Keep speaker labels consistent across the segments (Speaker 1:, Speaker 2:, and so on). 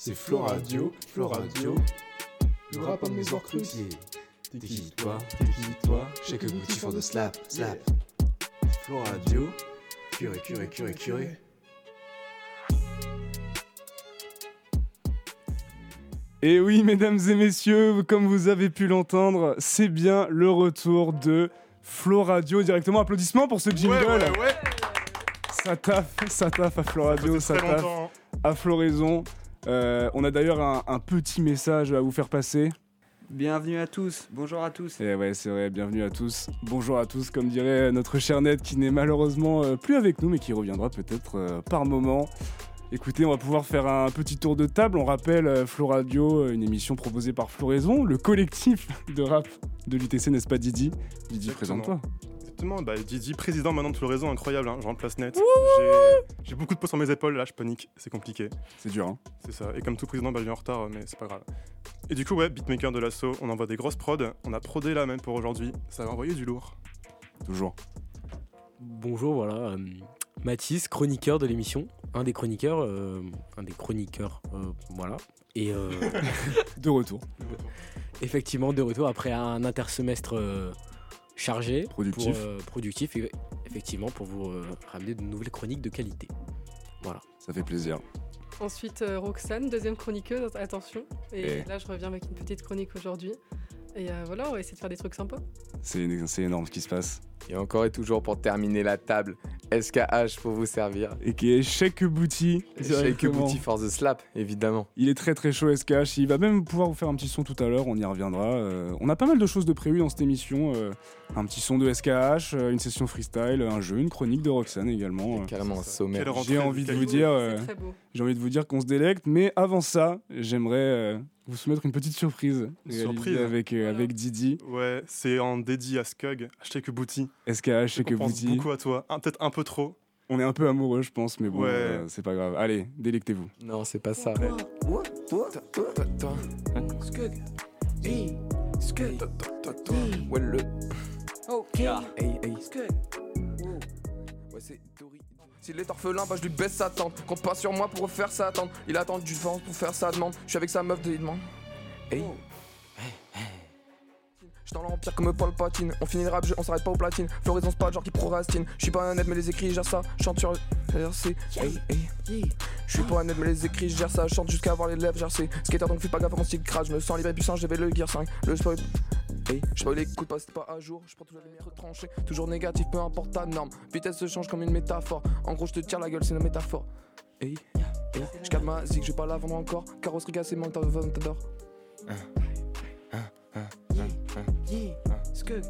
Speaker 1: c'est Flow Radio, le rap en mes orcrutiers. T'es qui toi, shake a booty for the slap. Flow Radio, curé.
Speaker 2: Et oui, mesdames et messieurs, comme vous avez pu l'entendre, c'est bien le retour de Flow Radio. Directement, applaudissements pour ce jingle.
Speaker 3: Ouais.
Speaker 2: Ça taffe à Flow Radio, ça taffe à Floraison. On a d'ailleurs un petit message à vous faire passer.
Speaker 4: Bienvenue à tous, bonjour à tous.
Speaker 2: Et ouais, c'est vrai, bienvenue à tous. Bonjour à tous, comme dirait notre cher Ned qui n'est malheureusement plus avec nous, mais qui reviendra peut-être par moment. Écoutez, on va pouvoir faire un petit tour de table. On rappelle Flow Radio, une émission proposée par Floraison, le collectif de rap de l'UTC, n'est-ce pas Didi ? Didi, présente-toi.
Speaker 3: Exactement, Didi, président maintenant de Floraison, incroyable, hein, je remplace Net. J'ai beaucoup de poids sur mes épaules, là je panique, c'est compliqué.
Speaker 2: C'est dur, hein.
Speaker 3: C'est ça, et comme tout président, je viens en retard, mais c'est pas grave. Et du coup, beatmaker de l'assaut, on envoie des grosses prods, on a prodé là même pour aujourd'hui, ça va envoyer du lourd.
Speaker 2: Toujours.
Speaker 5: Bonjour, voilà, Mathis, chroniqueur de l'émission, un des chroniqueurs, voilà. Et
Speaker 2: de retour.
Speaker 5: Effectivement, de retour après un intersemestre chargé, productif, et effectivement pour vous ramener de nouvelles chroniques de qualité. Voilà.
Speaker 2: Ça fait plaisir.
Speaker 6: Ensuite, Roxane, deuxième chroniqueuse, attention. Et là, je reviens avec une petite chronique aujourd'hui. Et voilà, on va essayer de faire des trucs sympas.
Speaker 2: C'est énorme ce qui se passe.
Speaker 7: Et encore et toujours pour terminer la table, SKH pour vous servir.
Speaker 2: Et qui est Shake a Booty.
Speaker 7: Shake a Booty for the slap, évidemment.
Speaker 2: Il est très très chaud SKH, il va même pouvoir vous faire un petit son tout à l'heure, on y reviendra. On a pas mal de choses de prévues dans cette émission. Un petit son de SKH, une session freestyle, un jeu, une chronique de Roxane également.
Speaker 7: Carrément un sommet.
Speaker 2: J'ai envie de vous dire qu'on se délecte, mais avant ça, j'aimerais vous soumettre une petite surprise. Avec Didi.
Speaker 3: Ouais, c'est en dédié à Skug, Shake a Booty.
Speaker 2: SKH, Shake a Booty.
Speaker 3: Beaucoup à toi, peut-être un peu trop.
Speaker 2: On est un peu amoureux, je pense, mais bon, c'est pas grave. Allez, délectez-vous.
Speaker 7: Non, c'est pas ça.
Speaker 1: Skug.
Speaker 7: Ouais, le.
Speaker 1: Ok.
Speaker 7: Hey.
Speaker 1: Skug.
Speaker 7: Ouais, c'est Dory. S'il est orphelin, je lui baisse sa tente. Compte pas sur moi pour refaire sa tente. Il attend du vent pour faire sa demande. Je suis avec sa meuf de demande. Hey. J'suis dans l'empire comme Paul Patine. On finit le rap, on s'arrête pas aux platines. Floraison, c'est pas le genre qui procrastine. J'suis pas un net, mais les écrits, gère ça. Chante sur RC. Hey. J'suis pas un net, mais les écrits, gère ça. Chante jusqu'à avoir les lèvres, GRC. Skater, donc fais pas gaffe à mon style crash. Je me sens libre et puissant, j'avais le gear 5. Le spoil. Hey, j'poil écoute pas, c'est pas à jour. J'prends toujours les mètres tranchés. Toujours négatif, peu importe ta norme. Vitesse se change comme une métaphore. En gros, j'te tire la gueule, c'est une métaphore. Hey. J'calme ma zig, j'vais pas la vendre encore. Carrosserie cassée, mon t'adore.
Speaker 1: Skug.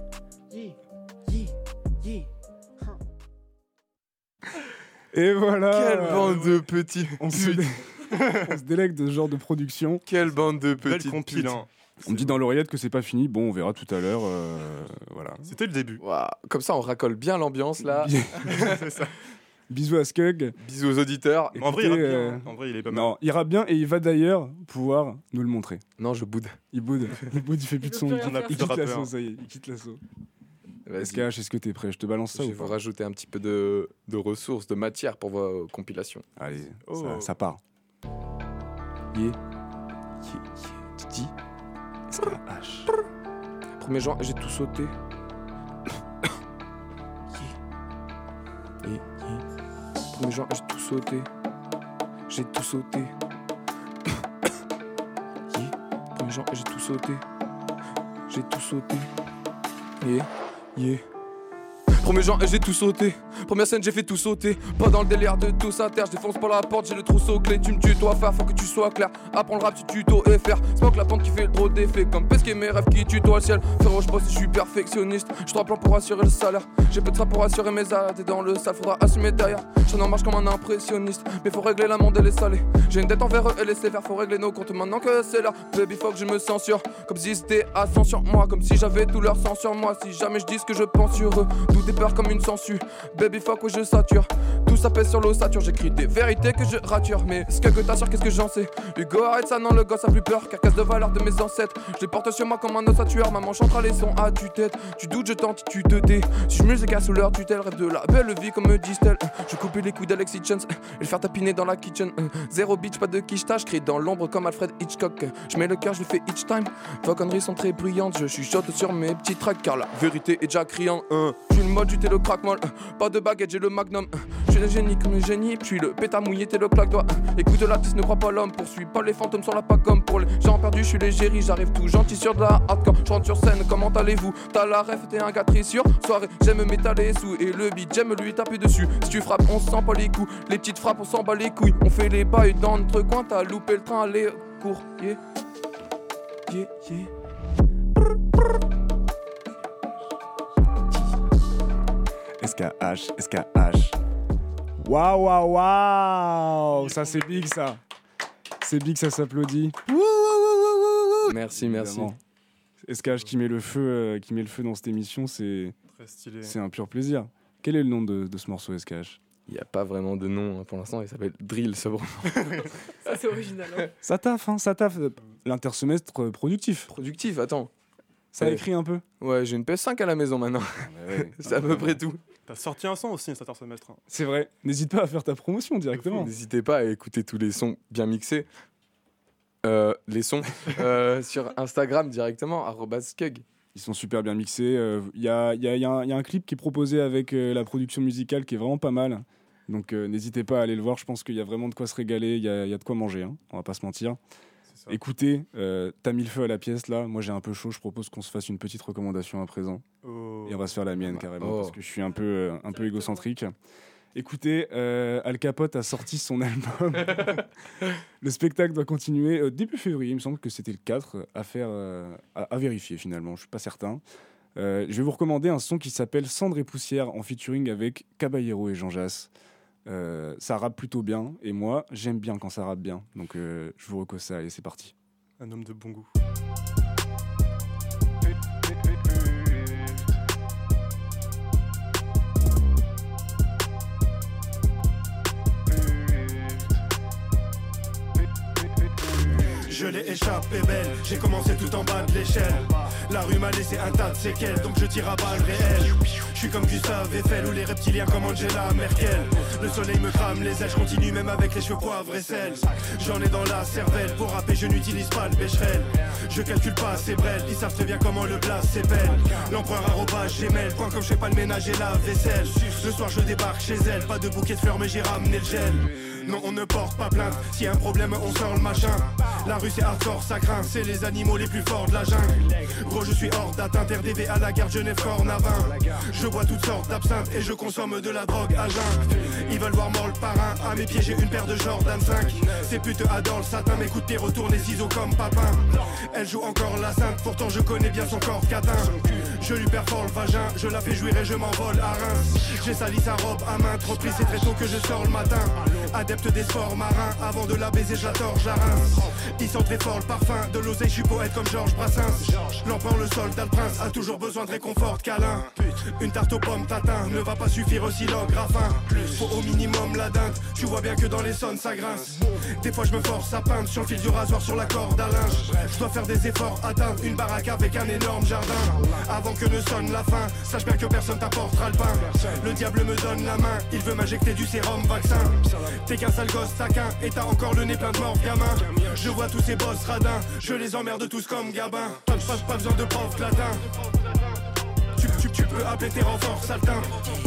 Speaker 2: Et voilà.
Speaker 7: Quelle bande de petits.
Speaker 2: On se délecte de ce genre de production.
Speaker 7: Quelle bande de petits.
Speaker 3: Belle compile, hein.
Speaker 2: On me dit dans l'oreillette que c'est pas fini. Bon, on verra tout à l'heure. Voilà.
Speaker 3: C'était le début.
Speaker 7: Wow. Comme ça, on racole bien l'ambiance là.
Speaker 3: C'est ça.
Speaker 2: Bisous à Skug.
Speaker 7: Bisous aux auditeurs.
Speaker 3: En vrai, il rappe bien. En vrai, il est pas mal.
Speaker 2: Non, il rappe bien et il va d'ailleurs pouvoir nous le montrer.
Speaker 7: Non, je boude.
Speaker 2: Il boude, il fait plus de son. Il quitte l'assaut, ça y est, il quitte l'assaut. SKH, est-ce que t'es prêt ? Je te balance ça ou pas ?
Speaker 7: Je vais vous rajouter un petit peu de ressources, de matière pour vos compilations.
Speaker 2: Allez, ça part. Didi. SKH.
Speaker 7: 1er juin, j'ai tout sauté. 1er juin, j'ai tout sauté. J'ai tout sauté. 1er juin, j'ai tout sauté. J'ai tout sauté. 1er juin, j'ai tout sauté. Première scène, j'ai fait tout sauter. Pas dans le délire de tous à terre. Je défonce pas la porte, j'ai le trousseau clé. Tu me tutoies, faire, faut que tu sois clair. Apprends le rap, tu tuto et faire. Smoke la pente qui fait le drôle d'effet. Comme pesquer mes rêves qui tutoient le ciel. Frérot, je bosse et je suis perfectionniste. Je un plan pour assurer le salaire. J'ai peu de ça pour assurer mes arrêts. T'es dans le sale, faudra assumer derrière. Je en marche comme un impressionniste. Mais faut régler la monde et les salés. J'ai une dette envers eux et les sévères. Faut régler nos comptes maintenant que c'est l'heure. Baby, faut que je me censure. Comme si c'était à 100 sur moi. Comme si j'avais tout leur sang sur moi. Si jamais je dis ce que je pense sur eux. Tout est peur comme une sangsue. Baby, fuck, ouais, je sature. tout ça pèse sur l'ossature. J'écris des vérités que je rature. Mais ce que t'assures, qu'est-ce que j'en sais? Hugo, arrête ça, non, le gosse a plus peur. Carcasse de valeur de mes ancêtres. Je les porte sur moi comme un ossature. Maman chantera les sons à tue-tête. Tu doutes, je tente, tu te tais. Si je me les écarte sous leur tutelle, rêve de la belle vie comme me disent-elles. Je coupe les couilles d'Alexis Chance et le faire tapiner dans la kitchen. Zéro bitch, pas de quiche, je crie dans l'ombre comme Alfred Hitchcock. Je mets le cœur, je le fais each time. Vos conneries sont très bruyantes, je chuchote sur mes petits tracks car la vérité est déjà criante. Je suis le mode, j'étais le crack molle. Pas de baguette, j'ai le magnum. Je suis le génie comme le génie, puis le pétard mouillé, t'es le claque-doigt. Écoute l'artiste, ne crois pas l'homme, poursuis pas les fantômes sont là pas comme pour les gens perdus. Je suis l'égérie, j'arrive tout gentil sur de la hardcore. Je rentre sur scène, comment allez-vous? T'as la ref, t'es un gars très sûr. Soirée, j'aime m'étaler sous et le beat, j'aime lui taper dessus. Si tu frappes, on se sent pas les coups. Les petites frappes, on s'en bat les couilles. On fait les bails dans notre coin, t'as loupé le train, allez, cours, yeah. Yeah, yeah.
Speaker 2: SKH. Waouh. Ça c'est big ça. C'est big, ça s'applaudit.
Speaker 7: Merci.
Speaker 2: SKH qui met le feu dans cette émission, c'est
Speaker 3: très stylé.
Speaker 2: C'est un pur plaisir. Quel est le nom de ce morceau SKH?
Speaker 7: Il n'y a pas vraiment de nom pour l'instant, il s'appelle Drill sobrement.
Speaker 6: Ça c'est original. Hein.
Speaker 2: Ça taffe. L'intersemestre productif.
Speaker 7: Productif, attends.
Speaker 2: Ça écrit un peu?
Speaker 7: Ouais, j'ai une PS5 à la maison maintenant.
Speaker 2: Ouais,
Speaker 7: c'est à peu près tout.
Speaker 3: T'as sorti un son aussi cet intersemestre.
Speaker 2: C'est vrai. N'hésite pas à faire ta promotion directement.
Speaker 7: N'hésitez pas à écouter tous les sons bien mixés. Les sons sur Instagram directement, @skug.
Speaker 2: Ils sont super bien mixés. Il y a un clip qui est proposé avec la production musicale qui est vraiment pas mal. Donc n'hésitez pas à aller le voir. Je pense qu'il y a vraiment de quoi se régaler. Il y a de quoi manger. Hein. On va pas se mentir. Écoutez, t'as mis le feu à la pièce là. Moi j'ai un peu chaud. Je propose qu'on se fasse une petite recommandation à présent. Et on va se faire la mienne carrément parce que je suis un peu égocentrique. Écoutez, Al Capote a sorti son album. Le spectacle doit continuer début février. Il me semble que c'était le 4 à vérifier finalement. Je suis pas certain. Je vais vous recommander un son qui s'appelle Cendre et poussière en featuring avec Caballero et Jean Jass. Ça rappe plutôt bien et moi j'aime bien quand ça rappe bien. Donc je vous recommande ça et c'est parti.
Speaker 3: Un homme de bon goût.
Speaker 8: Je l'ai échappé belle, j'ai commencé tout en bas de l'échelle. La rue m'a laissé un tas de séquelles, donc je tire à balles réelles. Je suis comme Gustave Eiffel ou les reptiliens comme Angela Merkel. Le soleil me crame les ailes, je continue même avec les cheveux poivre et sel. J'en ai dans la cervelle, pour rapper je n'utilise pas le bécherel. Je calcule pas ces brels, ils savent très bien comment le blast s'épelle. L'empereur @gmail, point comme je fais pas le ménage et la vaisselle. Le soir je débarque chez elle, pas de bouquet de fleurs mais j'ai ramené le gel. Non on ne porte pas plainte, s'il y a un problème on sort le machin. La rue c'est hardcore, ça craint, c'est les animaux les plus forts de la jungle. Gros je suis hors d'atteinte, RDV à la gare Genève Cornavin. Je bois toutes sortes d'absinthe et je consomme de la drogue à jeun. Ils veulent voir mort le parrain, à mes pieds j'ai une paire de Jordan 5. Ces putes adorent le satin, mes coups de pied retournent les ciseaux comme papin. Elle joue encore la sainte, pourtant je connais bien son corps catin. Je lui perfore le vagin, je la fais jouir et je m'envole à Reims. J'ai sali sa robe à main, trop pris c'est très tôt que je sors le matin. Adepte des sports marins, avant de la baiser je la torche à Reims. Ils sentent très fort le parfum, de l'oseille je suis poète comme Georges Brassens. L'empereur le soldat le prince, a toujours besoin de réconfort de câlin. Une tarte aux pommes tatin, ne va pas suffire aussi graffin. Faut au minimum la dinde, tu vois bien que dans les sons ça grince. Des fois je me force à peindre sur le fil du rasoir sur la corde à linge. Je dois faire des efforts, atteindre une baraque avec un énorme jardin. Avant que ne sonne la fin, sache bien que personne t'apportera le pain. Le diable me donne la main, il veut m'injecter du sérum vaccin. T'es qu'un sale gosse taquin et t'as encore le nez plein de morts gamin. Je vois tous ces boss radins, je les emmerde tous comme Gabin. Pas besoin de prof latin. Tu peux appeler tes renforts saltins.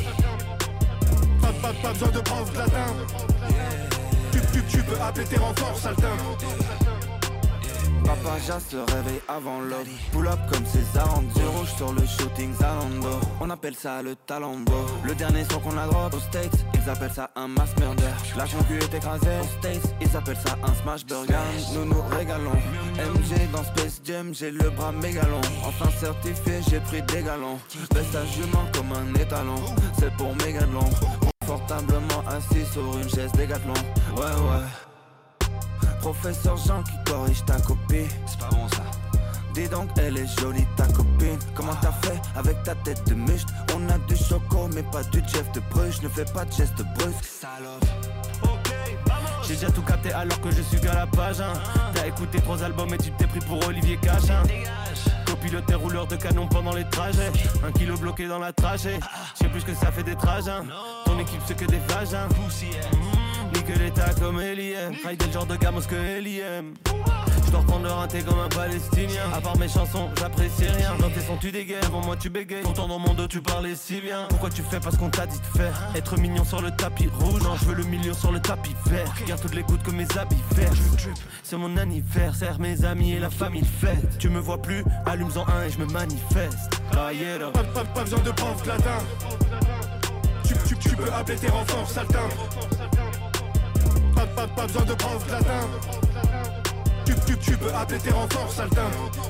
Speaker 8: Pas besoin de prof latin. Tu peux appeler tes renforts saltins.
Speaker 9: Papa Jas se réveille avant l'aube. Pull up comme César en du rouge sur le shooting Zalando. On appelle ça le talambo. Le dernier son qu'on a drop aux States, ils appellent ça un mass murder. La concu est écrasée aux States, ils appellent ça un smash burger. Nous nous régalons. MG dans Space Jam, j'ai le bras mégalon. Enfin certifié, j'ai pris des galons. Baisse à jument comme un étalon. C'est pour mégalon. Confortablement assis sur une chaise Décathlon. Ouais. Professeur Jean qui corrige ta copie. C'est pas bon ça. Dis donc, elle est jolie ta copine. Comment t'as fait avec ta tête de muscle? On a du choco mais pas du Jeff de Bruges. Ne fais pas de gestes brusques, salope.
Speaker 10: J'ai déjà tout capté alors que je suis qu'à la page hein. T'as écouté 3 albums et tu t'es pris pour Olivier Cachin. Copiloteur rouleur de canon pendant les trajets. 1 kilo bloqué dans la trachée. Je sais plus ce que ça fait des trajets. Ton équipe c'est que des vagins. Nique l'état comme Eliem. Raidel le genre de gamos que Eliem. J'dois reprendre le rinté comme un palestinien. À part mes chansons, j'apprécie rien. Dans tes sons tu dégaies, avant moi tu bégayes. Pourtant dans mon dos tu parlais si bien. Pourquoi tu fais parce qu'on t'a dit de faire? Être mignon sur le tapis rouge. Non, je veux le million sur le tapis vert. Garde toutes les gouttes que mes habits faire. C'est mon anniversaire, mes amis et la famille fête. Tu me vois plus, allume-en un et je me manifeste.
Speaker 8: Pas besoin de prof latin. Tu peux appeler tes renforts saltin. Pas besoin de prof latin. Tu peux appeler tes renforts saltin.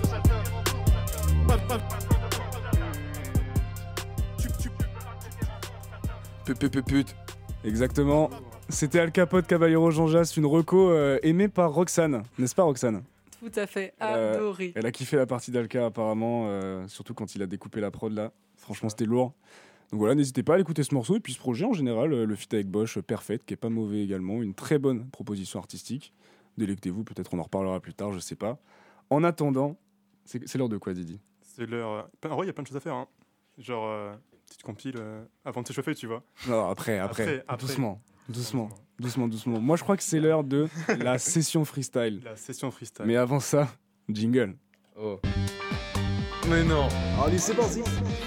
Speaker 7: Pute.
Speaker 2: Exactement. C'était Al Capote Caballero Jean Jass, une reco aimée par Roxane, n'est-ce pas Roxane?
Speaker 6: Tout à fait, adoré.
Speaker 2: Elle a kiffé la partie d'Alka apparemment, surtout quand il a découpé la prod là. Franchement c'était lourd. Donc voilà, n'hésitez pas à écouter ce morceau et puis ce projet en général, le feat avec Bosch, Perfect, qui est pas mauvais également, une très bonne proposition artistique. Délectez-vous, peut-être on en reparlera plus tard, je sais pas. En attendant, c'est l'heure de quoi Didi?
Speaker 3: C'est l'heure... En vrai il y a plein de choses à faire hein. Genre, petite compile avant de s'échauffer tu vois.
Speaker 2: Non, après. Doucement. Moi je crois que c'est l'heure de la session freestyle.
Speaker 3: La session freestyle.
Speaker 2: Mais avant ça, jingle.
Speaker 7: Oh. Mais non.
Speaker 1: Allez, c'est parti.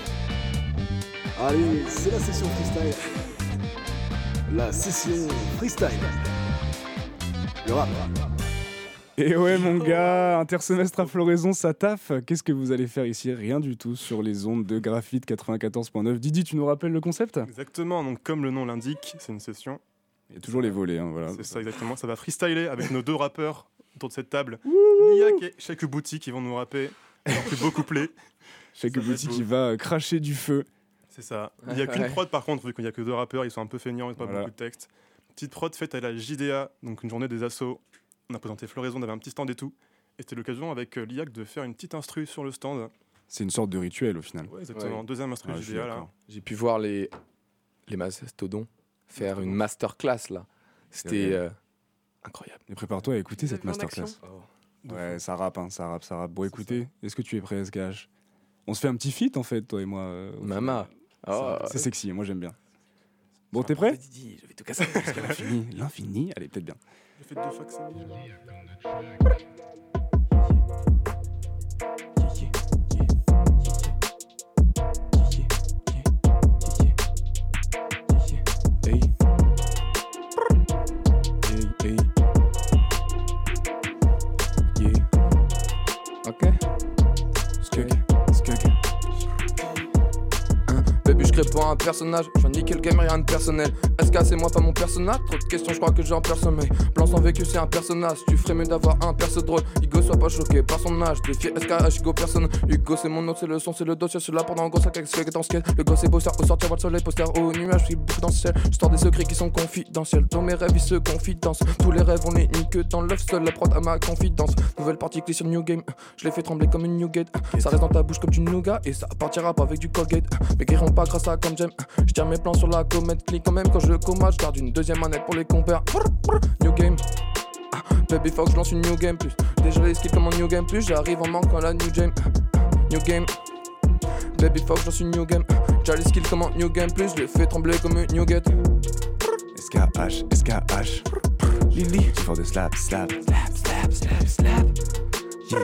Speaker 1: Allez, c'est la session freestyle. La session freestyle. Le rap.
Speaker 2: Et ouais mon gars, intersemestre à floraison, ça taffe. Qu'est-ce que vous allez faire ici? Rien du tout sur les ondes de Graphite 94.9. Didi, tu nous rappelles le concept?
Speaker 3: Exactement, donc comme le nom l'indique, c'est une session.
Speaker 2: Il y a toujours les volets, hein, voilà.
Speaker 3: C'est ça exactement, ça va freestyler avec nos 2 rappeurs autour de cette table. Liak et Shake Booty qui vont nous rapper leur plus beau couplet.
Speaker 2: Shake Booty qui va cracher du feu.
Speaker 3: C'est ça. Il n'y a qu'une prod par contre, vu qu'il n'y a que 2 rappeurs, ils sont un peu feignants, ils n'ont pas beaucoup de texte. Petite prod faite à la JDA, donc une journée des assos. On a présenté Floraison, on avait un petit stand et tout. Et c'était l'occasion avec Liak de faire une petite instru sur le stand.
Speaker 2: C'est une sorte de rituel au final.
Speaker 3: Ouais, exactement. Ouais. Deuxième instru JDA là.
Speaker 7: J'ai pu voir les mastodons faire une masterclass là. C'était incroyable.
Speaker 2: Et prépare-toi à écouter cette masterclass. Ouais, ça rappe. Bon, écoutez, est-ce que tu es prêt, SKH? On se fait un petit feat en fait, toi et moi.
Speaker 7: Mama.
Speaker 2: C'est sexy, moi j'aime bien. Bon, t'es prêt?
Speaker 7: Didi, je vais tout casser.
Speaker 2: L'infini, allez, peut-être bien.
Speaker 3: J'ai fait 2 facsimiles.
Speaker 7: Pas un personnage, je viens niquer le game, rien de personnel. SK c'est moi pas mon personnage, trop de questions, je crois que j'ai un peur sommeil. Blanc sans vécu c'est un personnage, tu ferais mieux d'avoir un perso drôle. Hugo sois pas choqué par son âge, défier SKH, Hugo personne. Hugo c'est mon nom, c'est le son, c'est le dossier, c'est là pendant gros sac avec ce en skate. Le gosse est beau, au sortir, voit le soleil, poster au nuage, je suis beaucoup dans le ciel. Je sors des secrets qui sont confidentiels, dans mes rêves ils se confidence. Tous les rêves on les nique dans l'œuf, seul la prod à ma confidence. Nouvelle partie clé sur New Game, je l'ai fait trembler comme une New Gate. Ça reste dans ta bouche comme du nougat et ça partira pas avec du Colgate. Mais guériront pas grâce à comme j'aime. Je tiens mes plans sur la comète, clique quand même quand je comate. Je garde une deuxième manette pour les compères. New game. Baby faut que je lance une New Game plus. Déjà les skills comme en New Game plus. J'arrive en manquant la New Game. New Game. Baby faut que je lance une New Game. Déjà les skills comme en New Game plus. Je les fais trembler comme une New Gate.
Speaker 2: SKH. Lily. Tu fais de slap. Yeah.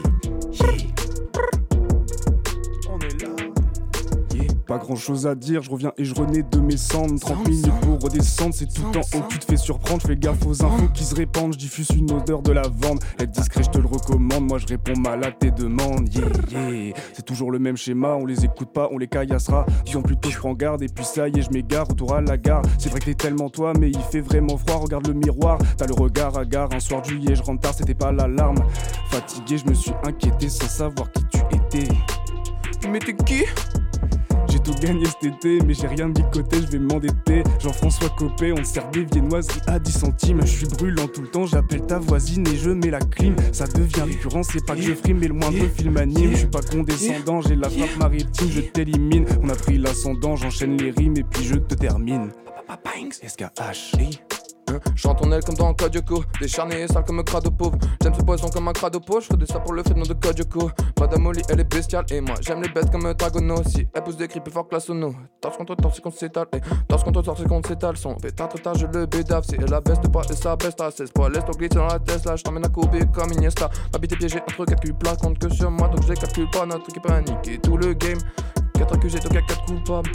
Speaker 2: Pas grand chose à dire, je reviens et je renais de mes cendres. 30 minutes pour redescendre, c'est tout en haut. Tu te fais surprendre, je fais gaffe aux infos qui se répandent. Je diffuse une odeur de lavande. Être discret, je te le recommande. Moi je réponds mal à tes demandes. Yeah. C'est toujours le même schéma, on les écoute pas, on les caillassera. Disons plutôt je prends garde et puis ça y est, je m'égare. Retour à la gare. C'est vrai que t'es tellement toi, mais il fait vraiment froid. Regarde le miroir, t'as le regard à gare. Un soir de juillet, je rentre tard, c'était pas l'alarme. Fatigué, je me suis inquiété sans savoir qui tu étais.
Speaker 7: Mais t'es qui?
Speaker 2: J'ai tout gagner cet été, mais j'ai rien mis de côté, je vais m'endetter. Jean-François Copé, on sert des viennoiseries à 10 centimes. Je suis brûlant tout le temps, j'appelle ta voisine et je mets la clim. Ça devient récurrent, c'est pas que je frime, mais le moindre film anime. Je suis pas condescendant, j'ai la frappe maritime, je t'élimine. On a pris l'ascendant, j'enchaîne les rimes et puis je te termine. SKH.
Speaker 7: Chante ton aile comme dans Kodioko, décharné et sale comme un crado pauvre. J'aime ce poisson comme un crado pauvre, je ferais ça pour le fait nom de Kodioko. Madame Molly elle est bestiale et moi j'aime les bêtes comme un Dragono. Si elle pousse des cris plus fort que la sono, torse contre torse c'est qu'on s'étale, torse contre torse c'est qu'on s'étale. Son pétard trop tard je le bédave, si elle la baisse pas et ça baisse à 16 poids. Laisse ton glitch dans la Tesla, je t'emmène à Kobe comme Iniesta. Ma bite est piégée entre calcul plat, compte que sur moi donc je les calcule pas. Notre équipe a niqué tout le game, 4 accusés donc y'a 4 coupables.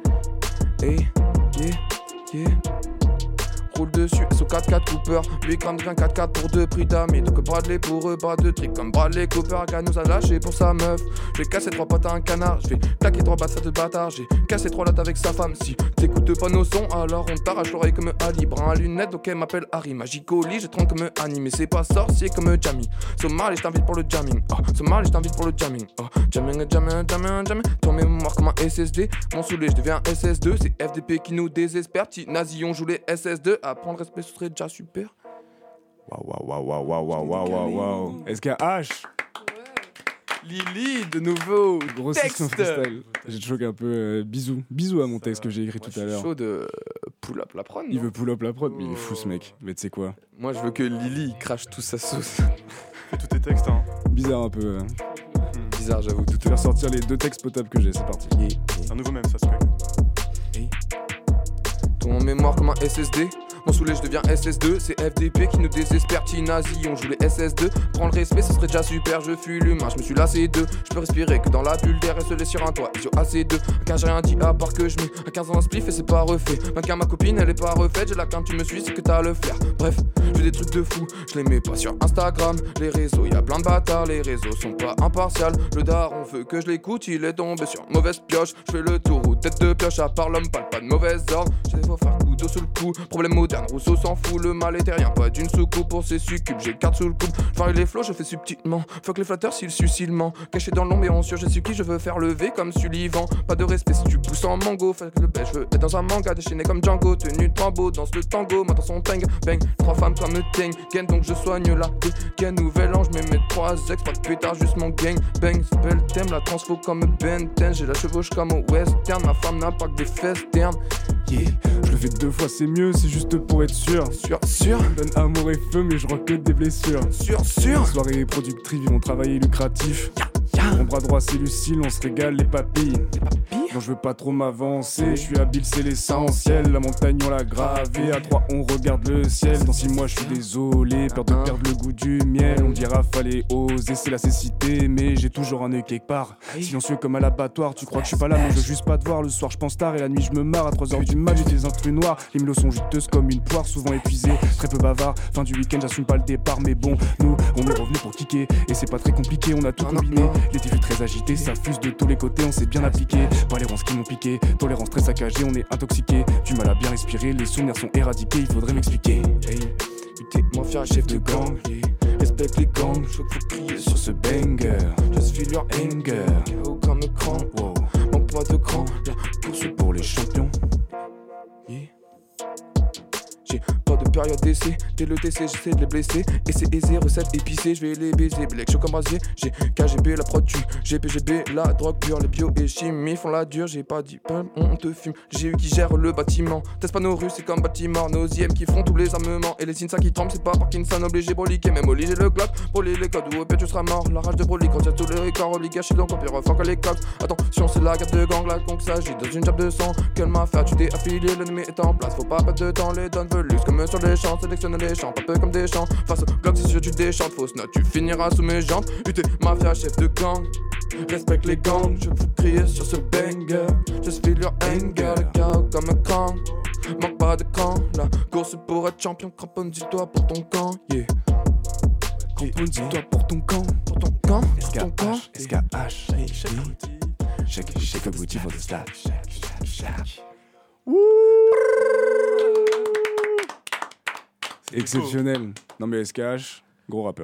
Speaker 7: Yeah. Roule dessus, SO 4-4 Cooper 8 grammes de 4-4 pour 2 prix d'amis. Donc Bradley pour eux, pas de trick comme Bradley Cooper. Gars nous a lâché pour sa meuf. J'ai cassé 3 pattes à un canard. J'vais claquer 3 battes de bâtard. J'ai cassé 3 lattes avec sa femme. Si t'écoutes pas nos sons, alors on t'arrache l'oreille comme Ali. Brun à lunettes, donc elle m'appelle Harry. Magique au lit, je trempe comme Annie. Mais c'est pas sorcier comme Jamie. Somali, je t'invite pour le jamming. Somali, je t'invite pour le jamming. Jamming. Ton mémoire comme un SSD. Mon saoulé, je deviens SS2. C'est FDP qui nous désespère. Petit nazi, on joue les SS2. Apprendre respect, ce serait déjà super.
Speaker 2: Waouh. SKH.
Speaker 7: Lily, de nouveau.
Speaker 2: Gros section freestyle. J'ai choqué un peu. Bisous à mon texte que j'ai écrit tout à l'heure.
Speaker 7: Chaud de pull up la prod.
Speaker 2: Il veut pull up la prod, mais il est fou ce mec. Mais tu sais quoi?
Speaker 7: Moi je veux que Lily crache tout sa sauce.
Speaker 3: Fais tous tes textes, hein.
Speaker 2: Bizarre un peu.
Speaker 7: Bizarre, j'avoue.
Speaker 2: Je vais ressortir les 2 textes potables que j'ai, c'est parti.
Speaker 3: C'est un nouveau même, ça se fait.
Speaker 7: Ton mémoire comme un SSD. Mon saoulé, je deviens SS2. C'est FDP qui nous désespère. Petit nazi, on joue les SS2. Prends le respect, ce serait déjà super. Je fuis l'humain, je me suis lassé d'eux. Je peux respirer que dans la bulle d'air et se laisser sur un toit. Isio AC2. Car j'ai rien dit à part que je mets à 15 ans un spliff et c'est pas refait. Mannequin, ma copine, elle est pas refaite. J'ai la quinte, tu me suis, c'est que t'as le flair. Bref, je fais des trucs de fou. Je les mets pas sur Instagram. Les réseaux, y'a plein de bâtards. Les réseaux sont pas impartials. Le daron veut que je l'écoute. Il est tombé sur mauvaise pioche. Je fais le tour ou tête de pioche. À part l'homme, pas de mauvais ordre. J'ai des faux frères couteau sous le cou. Problème moderne, Rousseau s'en fout. Le mal était rien, pas d'une soucoupe pour ses succubes. J'ai carte sous le coude, j'varie les flots, je fais subtilement. Fuck les flatteurs s'ils sucilement. Caché dans l'ombre et on sur je suis qui, je veux faire lever comme Sullivan. Pas de respect si tu pousses en mango. Fais le pêche, je veux être dans un manga déchaîné comme Django. Tenue de tambour, danse le tango, maintenant son bang bang. 3 femmes comme me Tengen, donc je soigne la dégaine. Nouvel ange, mais mes 3 ex, pas de pétard, juste mon gang bang. C'est belle thème, la transfo comme Ben 10. J'ai la chevauche comme au western, ma femme n'a pas que des fesses ternes.
Speaker 2: Yeah, je le fais 2 fois, c'est mieux, c'est juste pour être sûr.
Speaker 7: Sûr.
Speaker 2: Donne amour et feu, mais je recule des blessures.
Speaker 7: Sûr.
Speaker 2: Soirée productive, ils vont travailler lucratif. Mon bras droit c'est Lucille, on se régale les papilles. Non je veux pas trop m'avancer, je suis habile c'est l'essentiel. La montagne on l'a gravée, à 3 on regarde le ciel. Dans 6 mois je suis désolé, peur de perdre le goût du miel. On dira fallait oser, c'est la cécité, mais j'ai toujours un œil quelque part. Silencieux comme à l'abattoir, tu crois que je suis pas là, mais je veux juste pas te voir. Le soir je pense tard et la nuit je me marre, à 3h du mat j'ai des intrus noirs. Les mélos sont juteuses comme une poire, souvent épuisées, très peu bavard. Fin du week-end j'assume pas le départ, mais bon, nous on est revenu pour kicker. Et c'est pas très compliqué, on a tout combiné. Les vues très agité, ça fuse de tous les côtés, on s'est bien appliqué. Pas les ronces qui m'ont piqué, tolérance très saccagée, on est intoxiqué. Du mal à bien respirer, les souvenirs sont éradiqués, il faudrait m'expliquer.
Speaker 7: T'es mon fier chef de gang, respecte les gangs, je faut crier sur ce banger. Je suis leur anger, KO comme cran, wow. Manque pas de cran, la course pour les champions. J'ai pas de période d'essai, dès le TC j'essaie de les blesser. Et c'est aisé, recette épicée, je vais les baiser. Black chaud comme brasier, j'ai KGB, la prod tue. GPGB, la drogue pure, les bio et chimie font la dure. J'ai pas dit pas, on te fume. J'ai eu qui gère le bâtiment. Teste pas nos rues, c'est comme bâtiment. Nos IM qui font tous les armements. Et les INSA qui tremblent, c'est pas Parkinson obligé broliquer. Même obligé le Glock, brûler les codes ou au pire tu seras mort. La rage de Broly, quand y'a tous les records obligés, je donc pire fort que les cops. Attention, c'est la guerre de gang, là donc s'agit dans une job de sang. Quelle mafia, tu t'es affilié, l'ennemi est en place. Faut pas perdre de temps, les donnes veulent comme sur les champs, sélectionne les champs, pas peu comme des champs. Face au Glock, c'est sûr tu déchantes, fausse note, tu finiras sous mes jantes. UT, mafia, chef de gang, respecte les gangs, je vous crier sur ce banger. Je suis leur anger, le chaos comme un camp. Manque pas de camp, la course pour être champion, cramponne-toi pour ton camp, yeah.
Speaker 2: Cramponne-toi pour ton camp,
Speaker 7: pour ton camp, pour ton camp.
Speaker 2: SKH, shake a booty for the slap. Exceptionnel. Non mais SKH, gros rappeur.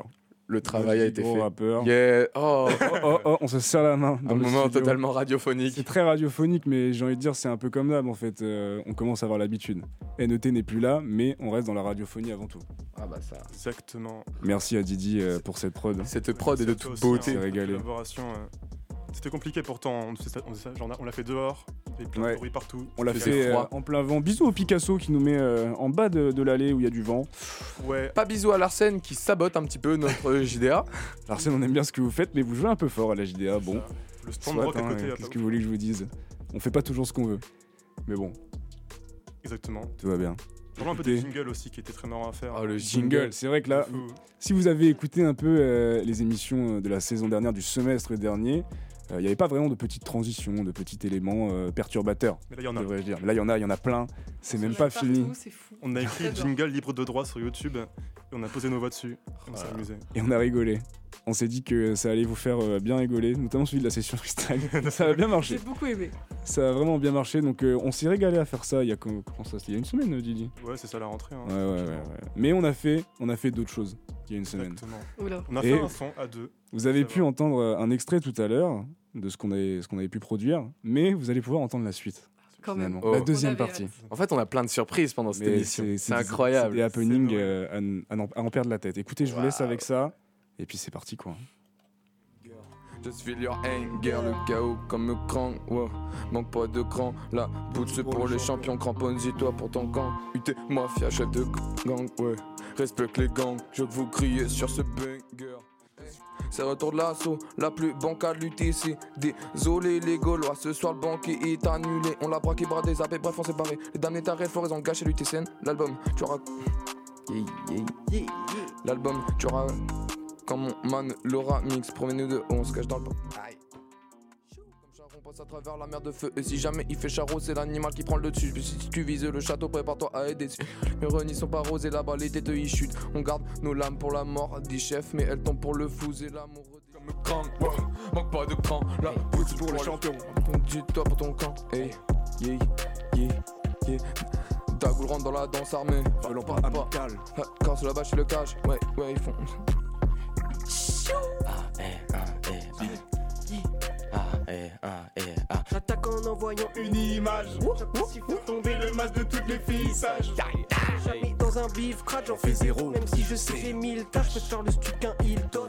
Speaker 7: Le travail a été fait.
Speaker 2: Rappeur.
Speaker 7: Yeah.
Speaker 2: On se serre la main.
Speaker 7: Un moment totalement radiophonique.
Speaker 2: C'est très radiophonique, mais j'ai envie de dire, c'est un peu comme d'hab en fait. On commence à avoir l'habitude. NET n'est plus là, mais on reste dans la radiophonie avant tout.
Speaker 7: Ah bah ça.
Speaker 3: Exactement.
Speaker 2: Merci à Didi pour cette prod.
Speaker 7: Cette prod est de toute beauté.
Speaker 2: C'est régalé.
Speaker 3: C'était compliqué pourtant, on l'a fait dehors, il y avait plein de bruit partout.
Speaker 2: On l'a fait en plein vent. Bisous au Picasso qui nous met en bas de l'allée où il y a du vent.
Speaker 3: Ouais.
Speaker 7: Pas bisous à Larsen qui sabote un petit peu notre JDA.
Speaker 2: Larsen, on aime bien ce que vous faites, mais vous jouez un peu fort à la JDA. Bon,
Speaker 3: le stand rock à côté.
Speaker 2: Qu'est-ce que vous voulez que je vous dise? On fait pas toujours ce qu'on veut, mais bon.
Speaker 3: Exactement.
Speaker 2: Tout va bien.
Speaker 3: Parlons un peu des jingles aussi qui était très marrant à faire.
Speaker 2: Ah, le jingle, c'est vrai que là, si vous avez écouté un peu les émissions de la saison dernière, du semestre dernier, il n'y avait pas vraiment de petites transitions, de petits éléments perturbateurs.
Speaker 3: Mais là, il y en a.
Speaker 2: Devrais-je dire. Mais là, il y en a plein. C'est même pas fini.
Speaker 3: On a écrit jingle libre de droit sur YouTube et on a posé nos voix dessus. Et on s'est amusé.
Speaker 2: Et on a rigolé. On s'est dit que ça allait vous faire bien rigoler, notamment celui de la session freestyle. Ça a bien marché.
Speaker 6: J'ai beaucoup aimé.
Speaker 2: Ça a vraiment bien marché, donc on s'est régalé à faire ça. Il y a une semaine, Didi.
Speaker 3: Ouais, c'est ça la rentrée. Hein,
Speaker 2: ouais. Mais on a fait d'autres choses il y a une semaine.
Speaker 3: Exactement.
Speaker 6: Oula.
Speaker 3: On a fait un son à deux.
Speaker 2: Vous avez pu entendre un extrait tout à l'heure de ce qu'on avait pu produire, mais vous allez pouvoir entendre la suite.
Speaker 6: Quand même.
Speaker 2: La deuxième partie.
Speaker 7: En fait, on a plein de surprises pendant cette émission. C'est incroyable.
Speaker 2: C'est des happenings à en perdre la tête. Écoutez, je vous laisse avec ça, et puis c'est parti quoi.
Speaker 7: Just feel your anger, le chaos comme le cran, wow. Manque pas de cran, la boutse pour les champions, cramponne-toi pour ton camp. UT Mafia, chef de gang, ouais. Respecte les gangs, je veux que vous criez sur ce banger. C'est retour de l'assaut, la plus bancale l'UTC. Désolé les Gaulois, ce soir le banquet est annulé. On l'a braqué, bradé, zappé, bref on s'est barré. Les damnés tarés, floraison gâché l'UTCN. L'album, tu auras... L'album, tu auras... Quand mon man Laura mix, promets-nous de on se cache dans le banc. Comme Charon passe à travers la mer de feu. Et si jamais il fait charreau, c'est l'animal qui prend le dessus. Si tu vises le château, prépare-toi à aider. Mes renits sont pas roses et là-bas les têtes y chutent. On garde nos lames pour la mort, dit chef, mais elles tombent pour le flou et l'amour. Comme le cran, manque pas de cran. La pousse pour les champions. Dis-toi pour ton camp. Hey, yeah. Dagoul rentre dans la danse armée.
Speaker 2: Veulent pas amical.
Speaker 7: Quand c'est là-bas, je le cache. Ouais, ils font.
Speaker 10: J'attaque en envoyant une image. J'apprécie faire tomber le masque de toutes les filles sages. Jamais dans un bif, crack, j'en fais zéro. Même si je sais j'ai 1000 tâches, je peux faire le stup qu'un Hilton.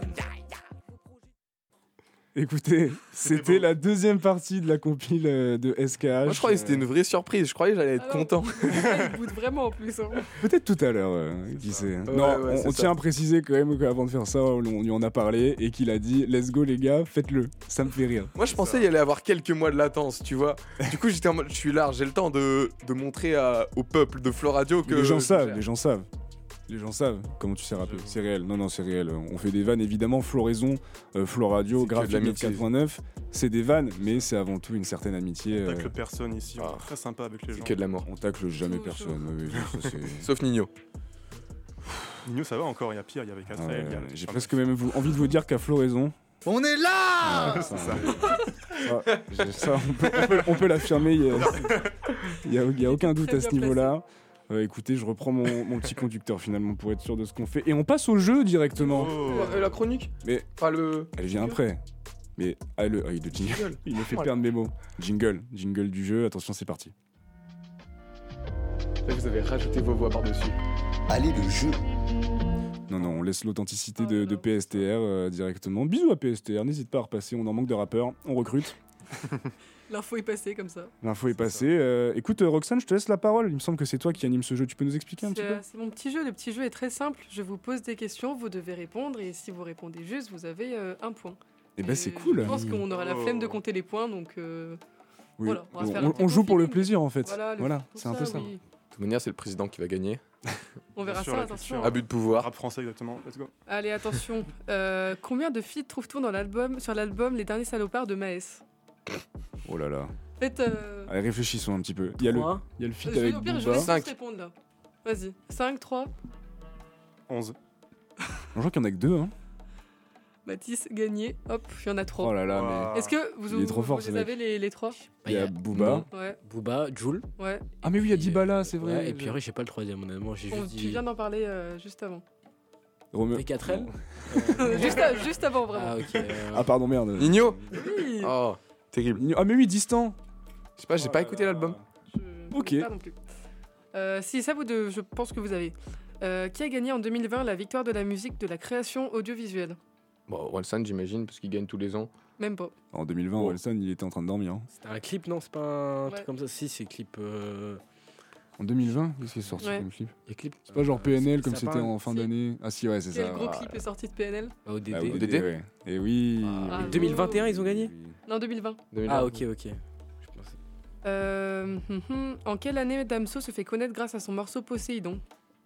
Speaker 2: Écoutez, c'était la deuxième partie de la compile de SKH.
Speaker 7: Moi je croyais que c'était une vraie surprise, je croyais que j'allais être content.
Speaker 6: Il boude vraiment en plus. Hein.
Speaker 2: Peut-être tout à l'heure, qui sait. On tient à préciser quand même qu'avant de faire ça, on lui en a parlé et qu'il a dit let's go les gars, faites-le. Ça me fait rire.
Speaker 7: Moi je pensais y allait avoir quelques mois de latence, tu vois. Du coup j'étais en mode, je suis large, j'ai le temps de montrer au peuple de Floradio que...
Speaker 2: Les gens savent. Les gens savent comment tu sais rapper. C'est réel. Non, c'est réel. On fait des vannes, évidemment. Floraison, Floradio, Graphite 4.9, c'est des vannes, mais c'est avant tout une certaine amitié.
Speaker 3: On tacle personne ici, on est très sympa avec les gens.
Speaker 7: C'est que de l'amour.
Speaker 2: On tacle jamais personne. Oui,
Speaker 7: sauf Nino.
Speaker 3: Nino, ça va encore, il y a pire, il y avait 4 règles.
Speaker 2: J'ai presque même envie de vous dire qu'à Floraison...
Speaker 11: On est là
Speaker 2: c'est ça. On peut l'affirmer, il n'y a aucun doute à ce niveau-là. Écoutez, je reprends mon petit conducteur finalement pour être sûr de ce qu'on fait. Et on passe au jeu directement.
Speaker 7: La chronique.
Speaker 2: Mais elle vient après. Mais le jingle, il me fait perdre mes mots. Jingle du jeu, attention c'est parti.
Speaker 7: Là vous avez rajouté vos voix par-dessus.
Speaker 11: Allez le jeu.
Speaker 2: Non, on laisse l'authenticité de PSTR directement. Bisous à PSTR, n'hésite pas à repasser, on en manque de rappeurs, on recrute.
Speaker 6: L'info est passée comme ça.
Speaker 2: L'info est passée. Écoute, Roxane, je te laisse la parole. Il me semble que c'est toi qui anime ce jeu. Tu peux nous expliquer un petit peu ?
Speaker 6: C'est mon petit jeu. Le petit jeu est très simple. Je vous pose des questions, vous devez répondre. Et si vous répondez juste, vous avez un point.
Speaker 2: Et c'est cool.
Speaker 6: Je pense qu'on aura la flemme de compter les points. Donc
Speaker 2: oui.
Speaker 6: voilà,
Speaker 2: on joue pour le plaisir en fait.
Speaker 6: Voilà,
Speaker 2: c'est un peu ça.
Speaker 6: Oui.
Speaker 7: De toute manière, c'est le président qui va gagner.
Speaker 6: On verra ça, attention.
Speaker 7: Abus de pouvoir.
Speaker 3: Rap français, exactement. Let's go.
Speaker 6: Allez, attention. Combien de feats trouve-t-on sur l'album Les Derniers Salopards de Maes ?
Speaker 2: Oh là là.
Speaker 6: Allez,
Speaker 2: réfléchissons un petit peu. Il y a le feat avec Booba.
Speaker 6: Je vais 5 répondre là. Vas-y. 5, 3.
Speaker 3: 11.
Speaker 2: Je crois qu'il y en a que 2. Hein.
Speaker 6: Mathis, gagné. Hop, il y en a 3.
Speaker 2: Oh là là,
Speaker 6: mais... Est-ce que vous avez les 3 ?
Speaker 2: Il y a Booba.
Speaker 5: Ouais. Booba, Jul.
Speaker 6: Ouais.
Speaker 2: Ah mais oui, il y a Dibala, c'est vrai.
Speaker 5: Ouais, et puis après, j'ai pas le troisième, honnêtement.
Speaker 6: Tu viens d'en parler juste avant.
Speaker 5: V4L
Speaker 6: Juste avant, vraiment.
Speaker 5: Ah, ok.
Speaker 2: Ah, pardon, merde.
Speaker 7: Nino.
Speaker 6: Oui.
Speaker 7: Oh, terrible.
Speaker 2: Ah, mais oui, distant.
Speaker 7: Je sais pas, j'ai pas écouté l'album.
Speaker 2: Ok.
Speaker 6: Pas non plus. Si, ça, je pense que vous avez. Qui a gagné en 2020 la victoire de la musique de la création audiovisuelle?
Speaker 7: Bon, Walson, j'imagine, parce qu'il gagne tous les ans.
Speaker 6: Même pas.
Speaker 2: En 2020, Walson, il était en train de dormir. Hein.
Speaker 5: C'était un clip, non? C'est pas un truc comme ça? Si, c'est clip.
Speaker 2: En 2020, qu'est-ce qui est sorti comme clip?
Speaker 5: Clip.
Speaker 2: C'est pas genre PNL comme c'était en fin d'année? Ah si, ouais, c'est ça.
Speaker 6: Quel gros clip est sorti de PNL?
Speaker 5: ODD.
Speaker 2: ODD, ouais. Et oui.
Speaker 5: 2021, ils ont gagné?
Speaker 6: Non, 2020.
Speaker 5: Ah, ok.
Speaker 6: En quelle année Damso se fait connaître grâce à son morceau Poséidon?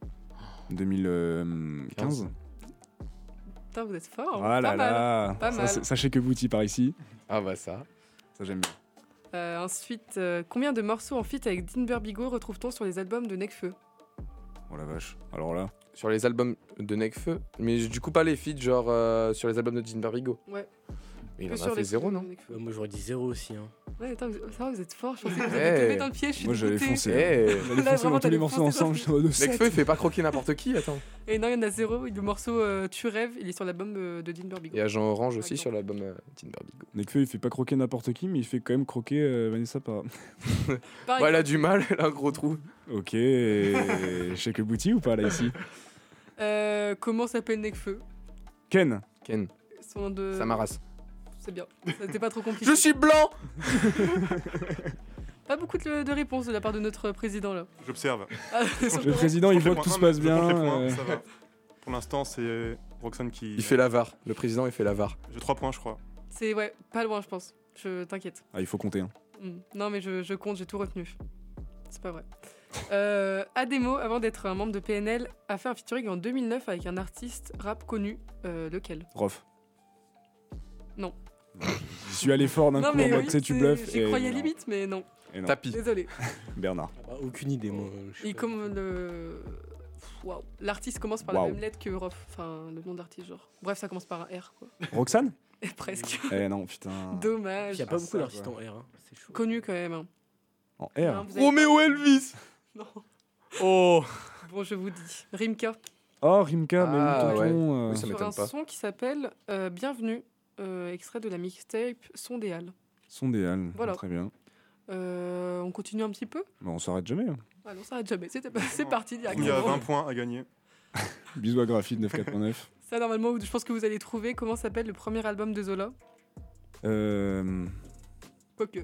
Speaker 2: 2015.
Speaker 6: Putain, vous êtes fort.
Speaker 2: Ah là là.
Speaker 6: Pas mal.
Speaker 2: Sachez que Bouti par ici.
Speaker 7: Ah bah ça.
Speaker 2: Ça j'aime bien.
Speaker 6: Ensuite, combien de morceaux en feat avec Dean Burbigo retrouve-t-on sur les albums de Nekfeu?
Speaker 2: Oh la vache. Alors là.
Speaker 7: Sur les albums de Nekfeu, mais du coup pas les feats genre sur les albums de Dean Burbigo.
Speaker 6: Ouais.
Speaker 7: Mais il en a fait 0, non?
Speaker 5: Moi j'aurais dit 0 aussi. Hein.
Speaker 6: Ouais, attends, vous êtes fort. Je pensais que vous avez tombé dans le piège.
Speaker 2: Moi j'allais foncer.
Speaker 6: J'allais
Speaker 2: foncer dans tous les morceaux ensemble.
Speaker 7: Nekfeu il fait pas croquer n'importe qui, attends.
Speaker 6: Et non, il y en a 0. Le morceau Tu rêves, il est sur l'album de Dean Burbigo.
Speaker 7: Et Agent Orange aussi sur l'album Dean Burbigo.
Speaker 2: Nekfeu il fait pas croquer n'importe qui, mais il fait quand même croquer Vanessa Paradis.
Speaker 7: Ouais, elle a du mal, elle a un gros trou.
Speaker 2: Ok. Chez que Bouti ou pas là ici?
Speaker 6: Comment s'appelle Nekfeu?
Speaker 2: Ken.
Speaker 6: Son nom de.
Speaker 7: Samaras.
Speaker 6: C'est bien, c'était pas trop compliqué.
Speaker 7: Je suis blanc.
Speaker 6: Pas beaucoup de réponses de la part de notre président là.
Speaker 3: J'observe.
Speaker 2: Le président il voit que tout se passe bien.
Speaker 3: Ça va. Pour l'instant c'est Roxane qui...
Speaker 7: Il fait la VAR, le président il fait la VAR.
Speaker 3: J'ai 3 points je crois.
Speaker 6: C'est pas loin je pense, je t'inquiète.
Speaker 2: Ah il faut compter hein.
Speaker 6: Non mais je compte, j'ai tout retenu. C'est pas vrai. Ademo, avant d'être un membre de PNL, a fait un featuring en 2009 avec un artiste rap connu. Lequel?
Speaker 2: Rof.
Speaker 6: Non.
Speaker 2: Je suis allé fort d'un coup,
Speaker 6: oui,
Speaker 2: tu sais, tu bluffes.
Speaker 6: J'y croyais limite, mais non.
Speaker 7: Tapis.
Speaker 6: Désolé.
Speaker 2: Bernard.
Speaker 5: Aucune idée, moi.
Speaker 6: L'artiste commence par la même lettre que Rof. Enfin, le nom d'artiste, genre. Bref, ça commence par un R, quoi.
Speaker 2: Roxane?
Speaker 6: Presque.
Speaker 2: Non, putain.
Speaker 6: Dommage.
Speaker 5: Il y a pas beaucoup d'artistes en R. Hein. C'est chaud.
Speaker 6: Connu quand même. Hein.
Speaker 2: En R?
Speaker 7: Roméo Elvis.
Speaker 6: Non.
Speaker 7: Oh.
Speaker 6: Bon, je vous dis. Rimka.
Speaker 2: Oh, Rimka, mais
Speaker 7: oui, ça
Speaker 6: sur
Speaker 7: m'étonne
Speaker 6: un
Speaker 7: pas.
Speaker 6: son qui s'appelle Bienvenue, extrait de la mixtape Son des Halles.
Speaker 2: Son des Halles,
Speaker 6: voilà.
Speaker 2: Très bien.
Speaker 6: On continue un petit peu?
Speaker 2: Bon, on s'arrête jamais.
Speaker 6: Ah non, on s'arrête jamais. C'est parti directement.
Speaker 3: Il y a 20 points à gagner.
Speaker 2: Bisous à Graphite 94.9.
Speaker 6: Ça, normalement, je pense que vous allez trouver. Comment s'appelle le premier album de Zola? Quoique.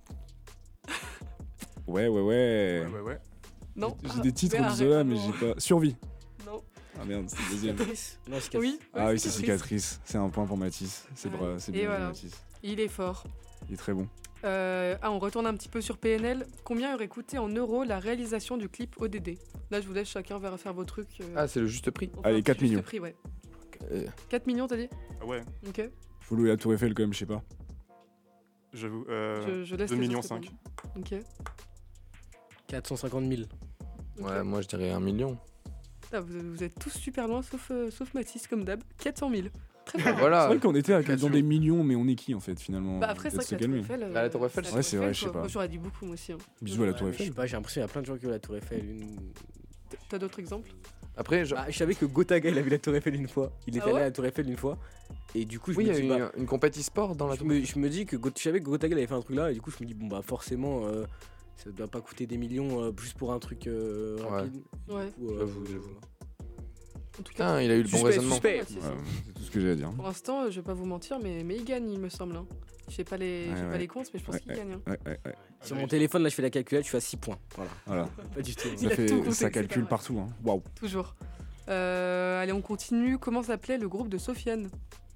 Speaker 2: Ouais.
Speaker 6: Non.
Speaker 2: J'ai des titres de Zola, mais j'ai pas. Survie.
Speaker 6: Non.
Speaker 2: Ah merde, c'est le deuxième.
Speaker 5: Non,
Speaker 6: oui.
Speaker 2: Ah oui, c'est Cicatrice. C'est un point pour Mathis. C'est bien,
Speaker 6: voilà.
Speaker 2: Mathis.
Speaker 6: Il est fort.
Speaker 2: Il est très bon.
Speaker 6: On retourne un petit peu sur PNL. Combien aurait coûté en euros la réalisation du clip ODD? Là, je vous laisse chacun faire vos trucs.
Speaker 7: Ah, c'est le juste prix.
Speaker 2: Allez, 4 millions.
Speaker 6: Prix, ouais. 4 millions, t'as dit?
Speaker 3: Ah ouais.
Speaker 6: Ok.
Speaker 2: Faut louer la Tour Eiffel quand même, je sais pas.
Speaker 3: J'avoue.
Speaker 6: Je laisse
Speaker 3: 2,5 millions.
Speaker 6: Ok.
Speaker 5: 450 000.
Speaker 6: Okay.
Speaker 7: Ouais, moi je dirais 1 million.
Speaker 6: Ah, vous êtes tous super loin, sauf Mathis, comme d'hab. 400 000. Très bien.
Speaker 7: Voilà.
Speaker 2: C'est vrai qu'on était dans des millions, mais on est qui en fait finalement?
Speaker 6: Bah après, c'est vrai que la Tour Eiffel.
Speaker 7: La Tour Eiffel,
Speaker 2: ouais, c'est vrai, je sais pas.
Speaker 6: Moi, j'aurais dit beaucoup, moi aussi. Hein.
Speaker 2: Bisous à la Tour Eiffel.
Speaker 5: Je sais pas, j'ai l'impression qu'il y a plein de gens qui ont la Tour Eiffel.
Speaker 6: T'as d'autres exemples?
Speaker 7: Après,
Speaker 5: je savais que Gotaga il a vu la Tour Eiffel une fois. Il est allé à la Tour Eiffel une fois. Et du coup, je me dis.
Speaker 7: Il y a une compétition sport dans la Tour Eiffel.
Speaker 5: Je me dis que je savais que Gotaga avait fait un truc là. Et du coup, je me dis, bon, bah forcément, ça doit pas coûter des millions juste pour un truc rapide.
Speaker 6: Ouais.
Speaker 7: J'avoue.
Speaker 6: En tout cas,
Speaker 7: il a eu le bon raisonnement.
Speaker 2: C'est tout ce que j'ai à dire.
Speaker 6: Pour l'instant, je vais pas vous mentir, mais il gagne, il me semble. Hein. J'ai pas les comptes, mais je pense qu'il gagne. Hein.
Speaker 2: Ouais.
Speaker 5: Sur mon téléphone, là, je fais la calculette, je suis à 6 points. Voilà.
Speaker 6: Pas du tout.
Speaker 2: Ça calcule partout. Hein. Waouh.
Speaker 6: Toujours. Allez, on continue. Comment s'appelait le groupe de Sofiane?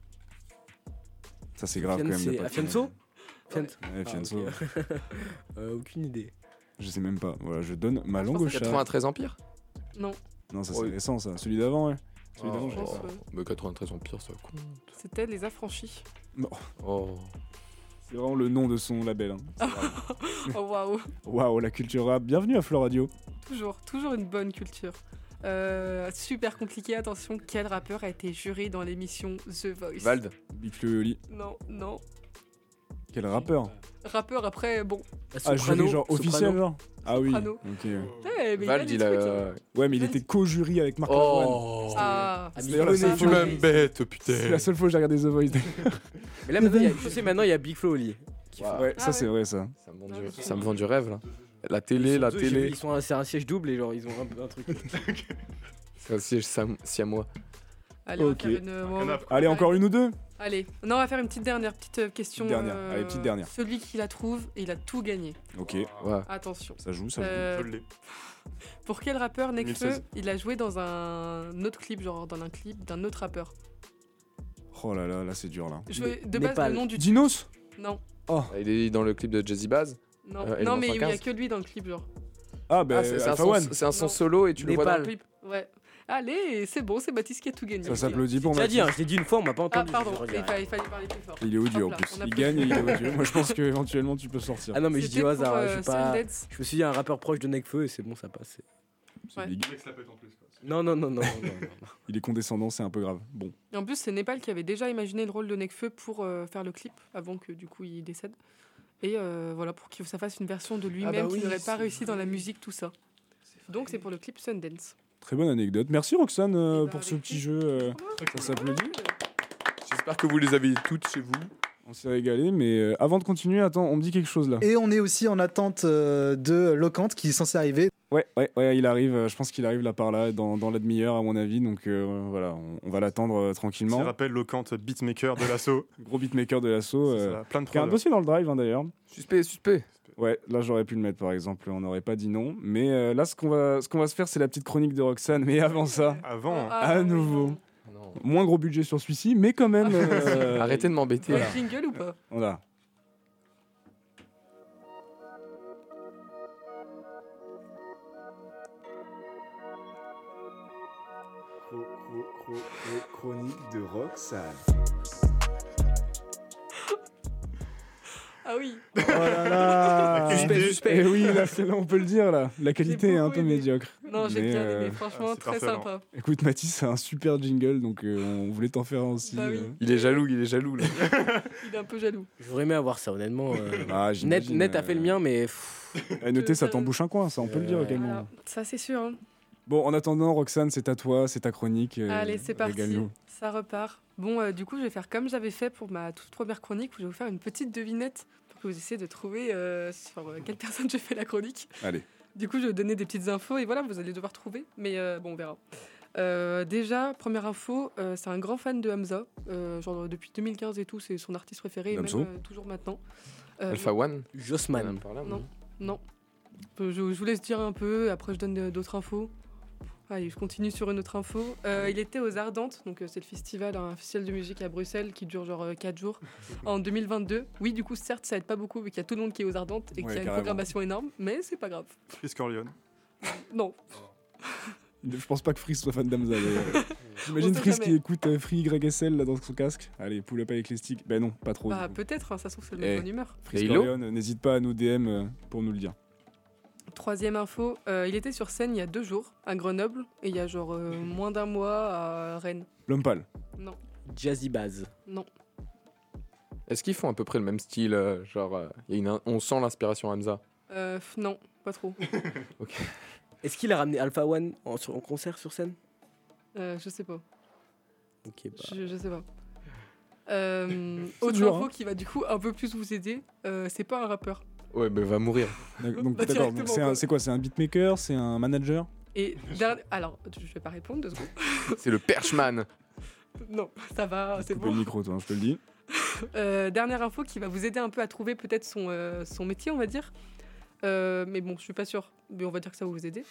Speaker 2: Ça, c'est grave quand même.
Speaker 5: C'est Fianso?
Speaker 2: Ouais, Fianso.
Speaker 5: Aucune idée.
Speaker 2: Je sais même pas. Voilà, je donne ma langue au chat.
Speaker 7: 93 Empire?
Speaker 6: Non.
Speaker 2: Non, ça c'est récent, ça. Celui d'avant, ouais.
Speaker 6: Celui d'avant, je pense.
Speaker 7: Mais 93 Empire, ça compte.
Speaker 6: C'était Les Affranchis.
Speaker 2: Non.
Speaker 7: Oh.
Speaker 2: C'est vraiment le nom de son label. Hein.
Speaker 6: Oh waouh.
Speaker 2: Waouh, la culture rap. Bienvenue à Flow Radio.
Speaker 6: Toujours une bonne culture. Super compliqué, attention. Quel rappeur a été juré dans l'émission The Voice?
Speaker 7: Vald.
Speaker 2: Big Flo et Oli.
Speaker 6: Non.
Speaker 2: Quel rappeur?
Speaker 6: Rappeur après, bon.
Speaker 2: Jury genre officiel genre? Ah oui.
Speaker 6: Soprano.
Speaker 2: Ok.
Speaker 6: Mais
Speaker 7: Vald, il a.
Speaker 2: Ouais, mais il était co-jury avec Marc Lavoine.
Speaker 6: Ah,
Speaker 2: c'est d'ailleurs la seule
Speaker 7: Tu
Speaker 2: fois-
Speaker 7: m'embêtes, putain.
Speaker 2: C'est la seule fois que j'ai regardé The Voice.
Speaker 5: Mais là, maintenant, il y a Big Flo au lit.
Speaker 2: Ouais, ça c'est vrai ça.
Speaker 7: Ça me vend du rêve, là. La télé.
Speaker 5: C'est un siège double et genre, ils ont un truc.
Speaker 7: C'est un siège siamois.
Speaker 6: Allez,
Speaker 2: Ok.
Speaker 6: on va faire
Speaker 2: Allez, encore une ou deux?
Speaker 6: Allez, non, on va faire une petite dernière question.
Speaker 2: Allez, petite dernière.
Speaker 6: Celui qui la trouve, il a tout gagné.
Speaker 2: Ok.
Speaker 7: Ouais.
Speaker 6: Attention.
Speaker 2: Ça joue, ça
Speaker 3: Je l'ai.
Speaker 6: Pour quel rappeur Nekfeu
Speaker 3: 2016.
Speaker 6: il a joué dans un autre clip, genre dans un clip d'un autre rappeur?
Speaker 2: Oh là là, là c'est dur là.
Speaker 6: De base, le nom du
Speaker 2: Dinos?
Speaker 6: Non.
Speaker 2: Oh.
Speaker 7: Il est dans le clip de Jazzy Bass.
Speaker 6: Non,
Speaker 7: Element
Speaker 6: mais il n'y a
Speaker 7: 115.
Speaker 6: que lui dans le clip, genre.
Speaker 2: Ah, bah,
Speaker 7: c'est
Speaker 2: Alpha One.
Speaker 7: c'est un son
Speaker 6: Non.
Speaker 7: solo et tu le vois dans le
Speaker 6: Clip. Ouais. Allez, c'est bon, c'est Baptiste qui a tout gagné.
Speaker 2: Ça s'applaudit pour
Speaker 5: J'ai
Speaker 2: Mathis.
Speaker 5: dit, je l'ai dit une fois, on m'a pas
Speaker 6: Ah,
Speaker 5: entendu.
Speaker 6: pardon,
Speaker 5: je
Speaker 6: il
Speaker 5: regrette.
Speaker 6: fallait parler plus fort.
Speaker 2: Il est odieux en
Speaker 6: Hop là,
Speaker 2: plus.
Speaker 6: on a
Speaker 2: Il
Speaker 6: plus
Speaker 2: gagne et il est
Speaker 6: de-
Speaker 2: odieux. Moi je pense qu'éventuellement tu peux sortir.
Speaker 5: Ah non, mais je dis au
Speaker 6: C'était pour,
Speaker 5: hasard, je sais pas.
Speaker 6: Sundance.
Speaker 5: Je me suis dit un rappeur proche de Nekfeu et c'est bon, ça passe.
Speaker 2: C'est
Speaker 6: Ouais.
Speaker 2: big.
Speaker 5: Non.
Speaker 2: Il est condescendant, c'est un peu grave. Bon.
Speaker 6: Et en plus, c'est Népal qui avait déjà imaginé le rôle de Nekfeu pour faire le clip, avant que du coup il décède. Et voilà, pour qu'il ça fasse une version de lui-même qui n'aurait pas réussi dans la musique, tout ça. Donc c'est pour le clip Sundance.
Speaker 2: Très bonne anecdote. Merci Roxane
Speaker 6: bah,
Speaker 2: pour ce
Speaker 6: avec
Speaker 2: petit jeu. Ça s'applaudit.
Speaker 7: J'espère que vous les avez toutes chez vous.
Speaker 2: On s'est régalé, mais avant de continuer, attends, on me dit quelque chose là.
Speaker 12: Et on est aussi en attente de Locante qui est censé arriver.
Speaker 2: Ouais, il arrive. Je pense qu'il arrive là par là, dans la demi-heure à mon avis. Donc voilà, on va l'attendre tranquillement.
Speaker 3: Je rappelle Locante, beatmaker de l'assaut.
Speaker 2: Gros beatmaker de l'assaut.
Speaker 3: Plein de
Speaker 2: qui a un
Speaker 3: preuves.
Speaker 2: dossier dans le drive d'ailleurs.
Speaker 7: Suspect.
Speaker 2: Ouais, là j'aurais pu le mettre par exemple, on n'aurait pas dit non. Mais là, ce qu'on va se faire, c'est la petite chronique de Roxane. Mais avant ça, à nouveau, moins gros budget sur celui-ci, mais quand même.
Speaker 7: Arrêtez de m'embêter.
Speaker 6: Ouais, jingle ou pas?
Speaker 2: Voilà.
Speaker 1: Chronique de Roxane.
Speaker 6: Ah oui.
Speaker 12: Oh là là.
Speaker 2: Suspect. Et oui, là, là, on peut le dire là. La qualité est un peu médiocre.
Speaker 6: Non, j'ai
Speaker 2: Mais,
Speaker 6: bien aimé, franchement, très sympa.
Speaker 2: Écoute, Mathis, c'est un super jingle, donc on voulait t'en faire un aussi.
Speaker 6: Bah oui.
Speaker 7: Il est jaloux là.
Speaker 6: Il est un peu jaloux.
Speaker 5: J'aurais aimé avoir ça, honnêtement.
Speaker 2: Ah, j'imagine,
Speaker 5: Net a fait le mien, mais.
Speaker 2: Noter, ça t'embouche un coin, ça, on peut le dire également.
Speaker 6: Voilà, ça c'est sûr. Hein.
Speaker 2: Bon, en attendant, Roxane, c'est à toi, c'est ta chronique.
Speaker 6: Allez, c'est parti.
Speaker 2: régale-nous.
Speaker 6: Ça repart. Bon, du coup, je vais faire comme j'avais fait pour ma toute première chronique, où je vais vous faire une petite devinette pour que vous essayez de trouver sur quelle personne j'ai fait la chronique.
Speaker 2: Allez.
Speaker 6: Du coup, je vais donner des petites infos et voilà, vous allez devoir trouver. Mais bon, on verra. Déjà, première info, c'est un grand fan de Hamza. Genre depuis 2015 et tout, c'est son artiste préféré, et même
Speaker 2: Damso.
Speaker 6: toujours maintenant.
Speaker 7: Alpha One.
Speaker 5: Jossman.
Speaker 6: Non. Je vous laisse dire un peu, après je donne d'autres infos. Allez, je continue sur une autre info. Il était aux Ardentes, donc c'est le festival, un festival de musique à Bruxelles qui dure genre 4 jours, en 2022. Oui, du coup, certes, ça aide pas beaucoup vu qu'il y a tout le monde qui est aux Ardentes et qu'il y a une
Speaker 2: carrément.
Speaker 6: programmation énorme, mais c'est pas grave.
Speaker 3: Chris Corleone.
Speaker 6: Non.
Speaker 2: Je pense pas que Free soit fan d'Hamza. J'imagine
Speaker 6: On sait
Speaker 2: Free
Speaker 6: jamais.
Speaker 2: qui écoute Free YSL là dans son casque. Allez, pull up avec les sticks. Ben non, pas trop.
Speaker 6: Bah,
Speaker 2: du coup.
Speaker 6: peut-être, hein, ça se trouve, c'est le même bonne humeur.
Speaker 2: Free Corleone, n'hésite pas à nous DM pour nous le dire.
Speaker 6: Troisième info, il était sur scène il y a 2 jours à Grenoble et il y a genre moins d'un mois à Rennes.
Speaker 2: L'homme pâle.
Speaker 6: Non.
Speaker 5: Jazzy Baz.
Speaker 6: Non.
Speaker 7: Est-ce qu'ils font à peu près le même style on sent l'inspiration Hamza.
Speaker 6: Non, pas trop.
Speaker 7: Ok.
Speaker 5: Est-ce qu'il a ramené Alpha One en concert sur scène?
Speaker 6: Je sais pas.
Speaker 5: Ok, bah.
Speaker 6: Je sais pas. Autre
Speaker 2: dur,
Speaker 6: info
Speaker 2: hein.
Speaker 6: qui va du coup un peu plus vous aider, c'est pas un rappeur.
Speaker 7: Ouais, mais va mourir.
Speaker 2: Donc
Speaker 6: Bah,
Speaker 2: d'accord,
Speaker 6: directement,
Speaker 2: c'est
Speaker 6: quoi.
Speaker 2: c'est quoi? C'est un beatmaker? C'est un manager?
Speaker 6: Et alors, je vais pas répondre 2 secondes.
Speaker 7: C'est le Perchman.
Speaker 6: Non, ça va, c'est
Speaker 2: Coupe
Speaker 6: bon.
Speaker 2: le micro, toi, je te le dis.
Speaker 6: Dernière info qui va vous aider un peu à trouver peut-être son métier, on va dire. Mais bon, je suis pas sûre, mais on va dire que ça va vous aider.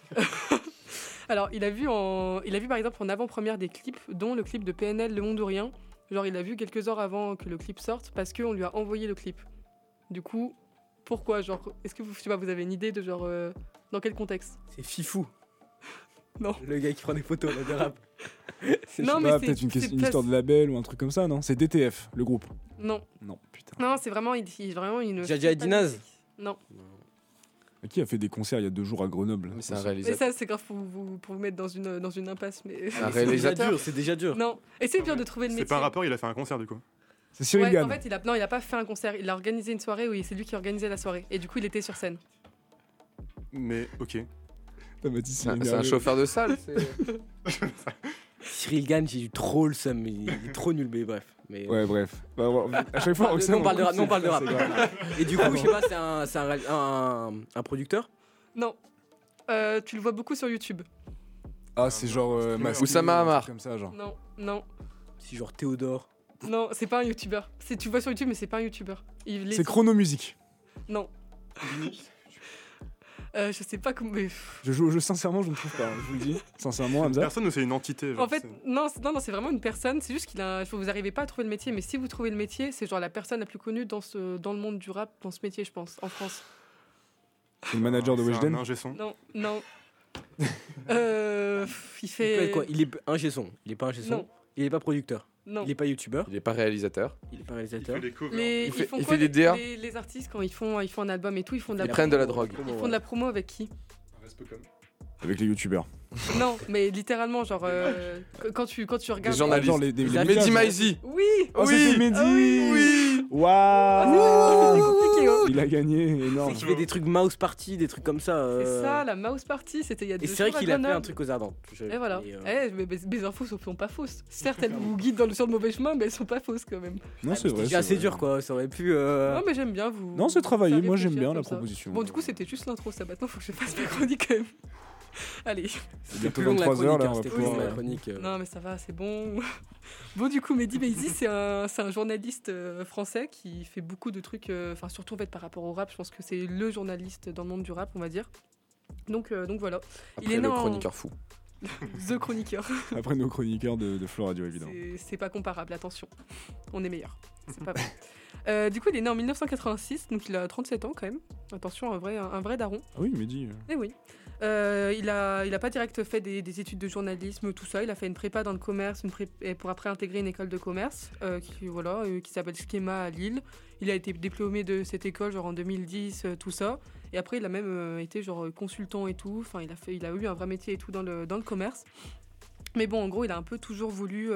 Speaker 6: Alors, il a vu par exemple en avant-première des clips, dont le clip de PNL Le Monde ou Rien. Genre, il a vu quelques heures avant que le clip sorte parce qu'on lui a envoyé le clip. Du coup, pourquoi? Genre, est-ce que vous avez une idée de genre dans quel contexte?
Speaker 5: C'est Fifou.
Speaker 6: Non.
Speaker 5: Le gars qui prend des photos là, de rap.
Speaker 6: Non, mais
Speaker 2: peut-être une histoire de label ou un truc comme ça, non? C'est DTF, le groupe.
Speaker 6: Non.
Speaker 2: Non, putain.
Speaker 6: Non, c'est vraiment une.
Speaker 5: Jaja et Dinaz.
Speaker 6: Non.
Speaker 2: Qui a fait des concerts il y a 2 jours à Grenoble?
Speaker 7: Mais c'est un
Speaker 6: Mais
Speaker 7: réalisateur.
Speaker 6: ça, c'est grave pour vous mettre dans une impasse. Mais...
Speaker 7: Un réalisateur.
Speaker 5: C'est déjà dur.
Speaker 6: Non. Essayez bien de trouver le métier.
Speaker 3: C'est pas un rappeur, il a fait un concert du coup.
Speaker 2: C'est Cyril Gann.
Speaker 6: En fait, il a pas fait un concert. Il a organisé une soirée où c'est lui qui organisait la soirée. Et du coup, il était sur scène.
Speaker 3: Mais ok.
Speaker 7: C'est un chauffeur de salle.
Speaker 5: Cyril Gann, j'ai eu trop le seum. Il est trop nul, mais bref.
Speaker 2: Ouais, bref. À chaque fois,
Speaker 5: on parle de rap. Et du coup, je sais pas, c'est un producteur?
Speaker 6: Non. Tu le vois beaucoup sur YouTube.
Speaker 2: Ah, c'est genre
Speaker 7: Oussama Hamar.
Speaker 2: Comme ça, genre.
Speaker 6: Non.
Speaker 5: C'est genre Théodore.
Speaker 6: Non, c'est pas un youtubeur. Tu le vois sur YouTube, mais c'est pas un youtubeur.
Speaker 2: C'est Chronomusique.
Speaker 6: Non. Je sais pas comment.
Speaker 2: Sincèrement, je ne trouve pas. Je vous le dis. Sincèrement, Hamza.
Speaker 3: Personne, c'est une entité. Genre,
Speaker 6: en fait, non, c'est vraiment une personne. C'est juste vous n'arrivez pas à trouver le métier, mais si vous trouvez le métier, c'est genre la personne la plus connue dans le monde du rap, dans ce métier, je pense, en France.
Speaker 2: C'est le manager de Weshden.
Speaker 3: Un ingé son.
Speaker 6: Non. Il fait.
Speaker 5: Quoi, il est ingé son. Il est pas ingé son.
Speaker 6: Non.
Speaker 5: Il est pas producteur.
Speaker 6: Non.
Speaker 5: Il est pas youtubeur.
Speaker 7: Il est pas réalisateur.
Speaker 5: Il fait
Speaker 3: des covers.
Speaker 6: Il
Speaker 7: fait des DA.
Speaker 6: Les artistes, quand ils font un album et tout, ils font de la
Speaker 7: Ils prennent de la drogue.
Speaker 6: Ils font de la promo avec qui?
Speaker 2: Avec les youtubeurs.
Speaker 6: Non, mais littéralement, genre, quand tu regardes.
Speaker 7: Les journalistes. Mehdi Maizi.
Speaker 6: Oui.
Speaker 2: C'était Mehdi.
Speaker 7: Oui.
Speaker 2: Waouh. Il a gagné, énorme.
Speaker 5: C'est qu'il fait des trucs mouse party, des trucs comme ça.
Speaker 6: C'est ça, la mouse party, c'était il y a 2 jours.
Speaker 5: Et c'est vrai qu'il a fait un truc aux ardentes.
Speaker 6: Et voilà. Mes infos sont pas fausses. Certes, elles vous guident sur le mauvais chemin, mais elles sont pas fausses quand même.
Speaker 2: Non, c'est vrai.
Speaker 5: C'est assez dur, quoi. Ça aurait pu.
Speaker 6: Non, mais j'aime bien vous.
Speaker 2: Non, c'est travaillé. Moi, j'aime bien la proposition.
Speaker 6: Bon, du coup, c'était juste l'intro. Ça, maintenant, faut que je fasse ma chronique quand même. Allez.
Speaker 2: C'est bientôt 23h là, on va pouvoir.
Speaker 5: La chronique.
Speaker 6: Non, mais ça va, c'est bon. Bon, du coup, Mehdi Maizi, c'est un journaliste français qui fait beaucoup de trucs, surtout en fait par rapport au rap. Je pense que c'est le journaliste dans le monde du rap, on va dire. Donc voilà.
Speaker 7: Après, il est le chroniqueur fou.
Speaker 6: The chroniqueur.
Speaker 2: Après nos chroniqueurs de Flow Radio, évidemment.
Speaker 6: C'est pas comparable, attention. On est meilleurs. C'est pas vrai. Du coup, il est né en 1986, donc il a 37 ans quand même. Attention, un vrai daron.
Speaker 2: Ah oui, Mehdi.
Speaker 6: Eh oui. Il a pas direct fait des études de journalisme, tout ça. Il a fait une prépa dans le commerce, pour après intégrer une école de commerce qui s'appelle Schema à Lille. Il a été diplômé de cette école genre en 2010, tout ça. Et après, il a même été genre consultant et tout. Enfin, il a eu un vrai métier et tout dans le commerce. Mais bon, en gros, il a un peu toujours eu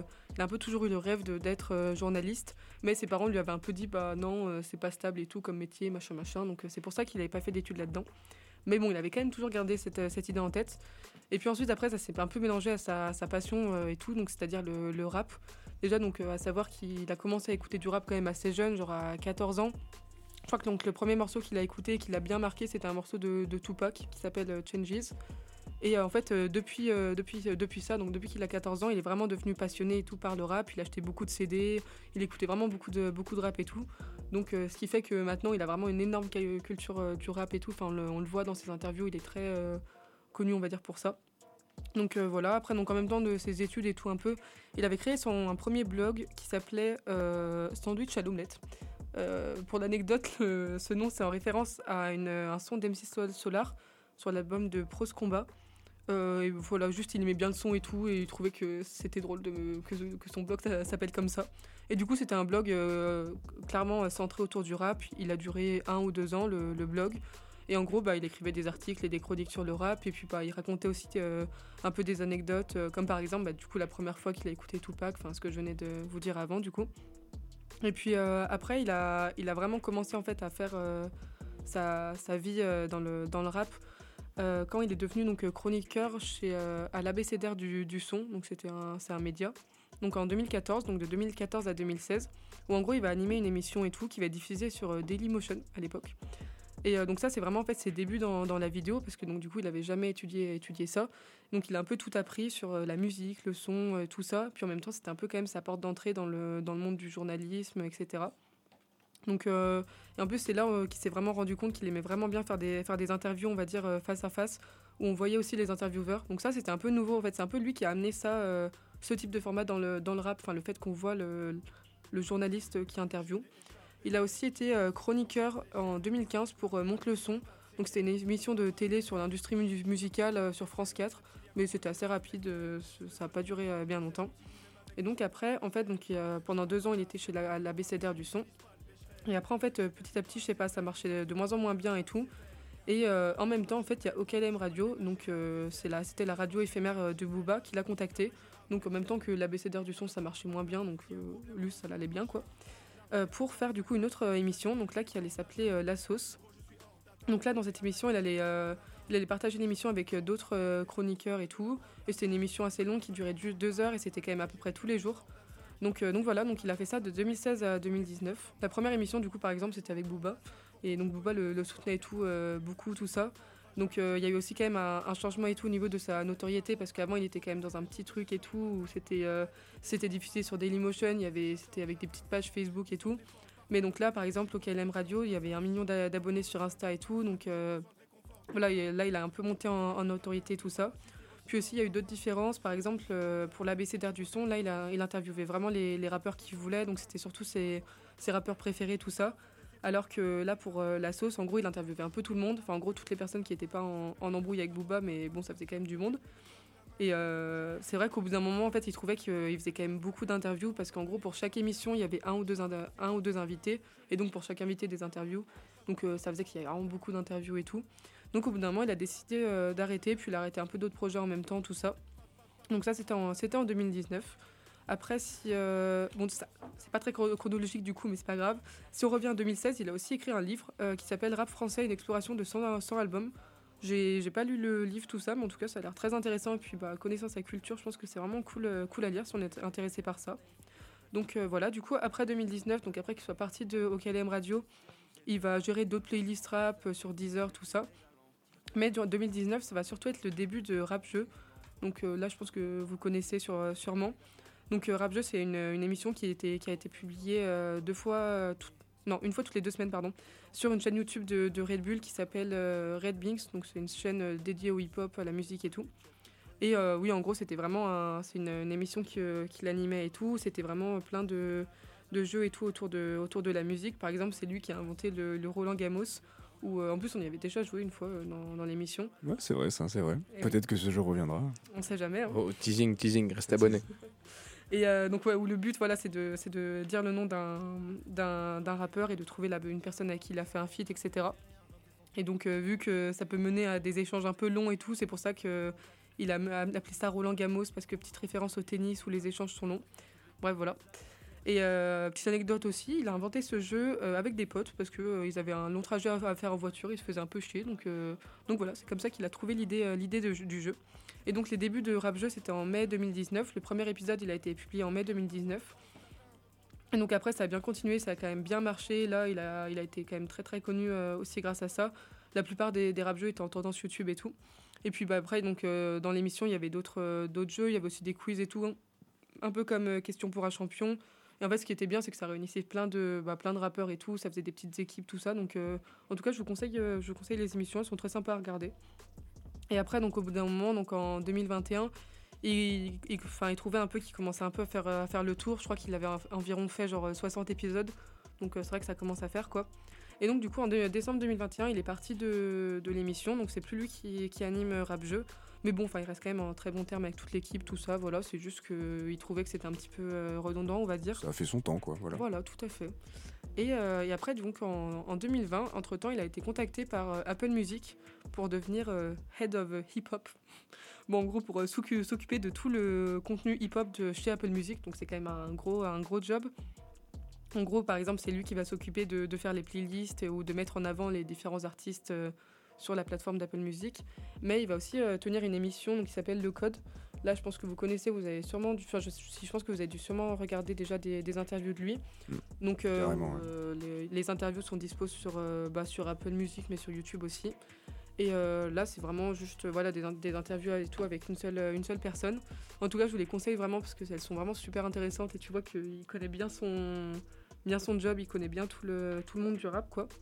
Speaker 6: le rêve d'être journaliste. Mais ses parents lui avaient un peu dit, bah non, c'est pas stable et tout comme métier, machin. Donc c'est pour ça qu'il n'avait pas fait d'études là-dedans. Mais bon, il avait quand même toujours gardé cette idée en tête. Et puis ensuite, après, ça s'est un peu mélangé à sa passion et tout, donc c'est-à-dire le rap. Déjà, donc, à savoir qu'il a commencé à écouter du rap quand même assez jeune, genre à 14 ans. Je crois que donc, le premier morceau qu'il a écouté et qui l'a bien marqué, c'était un morceau de Tupac qui s'appelle Changes. Et en fait, depuis ça, donc depuis qu'il a 14 ans, il est vraiment devenu passionné et tout par le rap. Il achetait beaucoup de CD, il écoutait vraiment beaucoup de rap et tout. Donc, ce qui fait que maintenant, il a vraiment une énorme culture du rap et tout. Enfin, on le voit dans ses interviews, il est très connu, on va dire, pour ça. Donc voilà, après, donc, en même temps de ses études et tout un peu, il avait créé un premier blog qui s'appelait Sandwich à l'omelette. Pour l'anecdote, ce nom, c'est en référence à un son d'MC Solar sur l'album de Prose Combat. Et voilà, juste il aimait bien le son et tout, et il trouvait que c'était drôle que son blog s'appelle comme ça. Et du coup, c'était un blog clairement centré autour du rap. Il a duré 1 ou 2 ans, le blog. Et en gros, il écrivait des articles et des chroniques sur le rap. Et puis, il racontait aussi un peu des anecdotes, comme par exemple, du coup, la première fois qu'il a écouté Tupac, ce que je venais de vous dire avant, du coup. Et puis, après, il a vraiment commencé, en fait, à faire sa vie dans le rap. Quand il est devenu donc chroniqueur à l'ABCDR du son, donc c'est un média, donc en 2014, donc de 2014 à 2016, où en gros il va animer une émission et tout qui va être diffusée sur Dailymotion à l'époque. Et donc ça c'est vraiment en fait ses débuts dans la vidéo, parce que donc du coup il avait jamais étudié ça, donc il a un peu tout appris sur la musique, le son, tout ça, puis en même temps c'était un peu quand même sa porte d'entrée dans le monde du journalisme, etc. Donc, et en plus, c'est là qu'il s'est vraiment rendu compte qu'il aimait vraiment bien faire des interviews, on va dire, face à face, où on voyait aussi les intervieweurs. Donc ça, c'était un peu nouveau, en fait. C'est un peu lui qui a amené ça, ce type de format dans le rap, le fait qu'on voit le journaliste qui interviewe. Il a aussi été chroniqueur en 2015 pour Monte le son. Donc c'était une émission de télé sur l'industrie musicale sur France 4, mais c'était assez rapide, ça n'a pas duré bien longtemps. Et donc après, en fait, pendant 2 ans, il était chez l'ABCDR du son. Et après, en fait, petit à petit, je sais pas, ça marchait de moins en moins bien et tout. Et en même temps, en fait, il y a OKLM Radio, donc c'était la radio éphémère de Booba qui l'a contacté donc en même temps que l'abécédaire du son ça marchait moins bien, donc lui ça l'allait bien quoi, pour faire du coup une autre émission, donc là qui allait s'appeler La Sauce. Donc là dans cette émission il allait partager une émission avec d'autres chroniqueurs et tout, et c'était une émission assez longue qui durait juste 2 heures et c'était quand même à peu près tous les jours. Donc voilà, donc il a fait ça de 2016 à 2019. La première émission du coup par exemple c'était avec Booba, et donc Booba le soutenait et tout, beaucoup tout ça. Donc il y a eu aussi quand même un changement et tout au niveau de sa notoriété, parce qu'avant il était quand même dans un petit truc et tout, où c'était diffusé sur Dailymotion, c'était avec des petites pages Facebook et tout. Mais donc là par exemple au KLM Radio il y avait 1 million d'abonnés sur Insta et tout, donc voilà, là il a un peu monté en notoriété et tout ça. Puis aussi il y a eu d'autres différences, par exemple pour l'abécédaire du son, là il interviewait vraiment les rappeurs qu'il voulait, donc c'était surtout ses rappeurs préférés tout ça. Alors que là, pour La Sauce, en gros, il interviewait un peu tout le monde. Enfin, en gros, toutes les personnes qui n'étaient pas en embrouille avec Booba, mais bon, ça faisait quand même du monde. Et c'est vrai qu'au bout d'un moment, en fait, il trouvait qu'il faisait quand même beaucoup d'interviews, parce qu'en gros, pour chaque émission, il y avait un ou deux invités, et donc pour chaque invité, des interviews. Donc ça faisait qu'il y avait vraiment beaucoup d'interviews et tout. Donc au bout d'un moment, il a décidé d'arrêter, puis il a arrêté un peu d'autres projets en même temps, tout ça. Donc ça, c'était en 2019. Après, bon, c'est pas très chronologique du coup, mais c'est pas grave. Si on revient en 2016, il a aussi écrit un livre qui s'appelle Rap français, une exploration de 100 albums. J'ai pas lu le livre, tout ça, mais en tout cas, ça a l'air très intéressant. Et puis, connaissant sa culture, je pense que c'est vraiment cool à lire si on est intéressé par ça. Donc voilà, du coup, après 2019, donc après qu'il soit parti de OKLM Radio, il va gérer d'autres playlists rap sur Deezer, tout ça. Mais en 2019, ça va surtout être le début de Rap Jeu. Donc là, je pense que vous connaissez sûrement. Donc Rap Jeu, c'est une émission qui a été publiée une fois toutes les 2 semaines, sur une chaîne YouTube de Red Bull qui s'appelle Red Binks. Donc c'est une chaîne dédiée au hip-hop, à la musique et tout. Et oui, en gros, c'était vraiment c'est une émission qui l'animait et tout. C'était vraiment plein de jeux et tout autour de la musique. Par exemple, c'est lui qui a inventé le Roland Gamos, où en plus on y avait déjà joué une fois dans l'émission.
Speaker 2: Ouais, c'est vrai, ça, c'est vrai. Et peut-être que ce jeu reviendra.
Speaker 6: On sait jamais. Hein.
Speaker 5: Oh, teasing, reste abonné.
Speaker 6: Et donc où le but, voilà, c'est de dire le nom d'un rappeur et de trouver une personne avec qui il a fait un feat, etc. Et donc vu que ça peut mener à des échanges un peu longs et tout, c'est pour ça qu'il a appelé ça Roland Gamos, parce que petite référence au tennis où les échanges sont longs. Bref, voilà. Et petite anecdote aussi, il a inventé ce jeu avec des potes, parce qu'ils avaient un long trajet à faire en voiture, ils se faisaient un peu chier. Donc voilà, c'est comme ça qu'il a trouvé l'idée du jeu. Et donc les débuts de Rap Jeu, c'était en mai 2019. Le premier épisode, il a été publié en mai 2019. Et donc après, ça a bien continué, ça a quand même bien marché. Là, il a été quand même très très connu aussi grâce à ça. La plupart des Rap Jeux étaient en tendance YouTube et tout. Et puis après, donc, dans l'émission, il y avait d'autres jeux, il y avait aussi des quiz et tout, hein. Un peu comme Question pour un champion. Et en fait, ce qui était bien, c'est que ça réunissait plein de rappeurs et tout. Ça faisait des petites équipes, tout ça. Donc, en tout cas, je vous conseille les émissions. Elles sont très sympas à regarder. Et après, donc, au bout d'un moment, donc en 2021, il trouvait un peu qu'il commençait un peu à faire le tour. Je crois qu'il avait environ fait genre 60 épisodes. Donc, c'est vrai que ça commence à faire, quoi. Et donc, du coup, en décembre 2021, il est parti de l'émission. Donc, c'est plus lui qui anime Rap Jeu. Mais bon, il reste quand même en très bon terme avec toute l'équipe, tout ça. Voilà, c'est juste qu'il trouvait que c'était un petit peu redondant, on va dire.
Speaker 2: Ça a fait son temps, quoi.
Speaker 6: Voilà, tout à fait. Et après, donc, en 2020, entre-temps, il a été contacté par Apple Music pour devenir Head of Hip Hop. Bon, en gros, pour s'occuper de tout le contenu hip-hop de chez Apple Music. Donc, c'est quand même un gros job. En gros, par exemple, c'est lui qui va s'occuper de faire les playlists ou de mettre en avant les différents artistes sur la plateforme d'Apple Music. Mais il va aussi tenir une émission qui s'appelle Le Code. Là, je pense que vous connaissez, vous avez sûrement je pense que vous avez dû sûrement regarder déjà des interviews de lui. Donc, les interviews sont dispo sur Apple Music, mais sur YouTube aussi. Et là, c'est vraiment juste des interviews et tout avec une seule personne. En tout cas, je vous les conseille vraiment parce qu'elles sont vraiment super intéressantes et tu vois qu'il connaît bien son job, il connaît bien tout le monde du rap, quoi.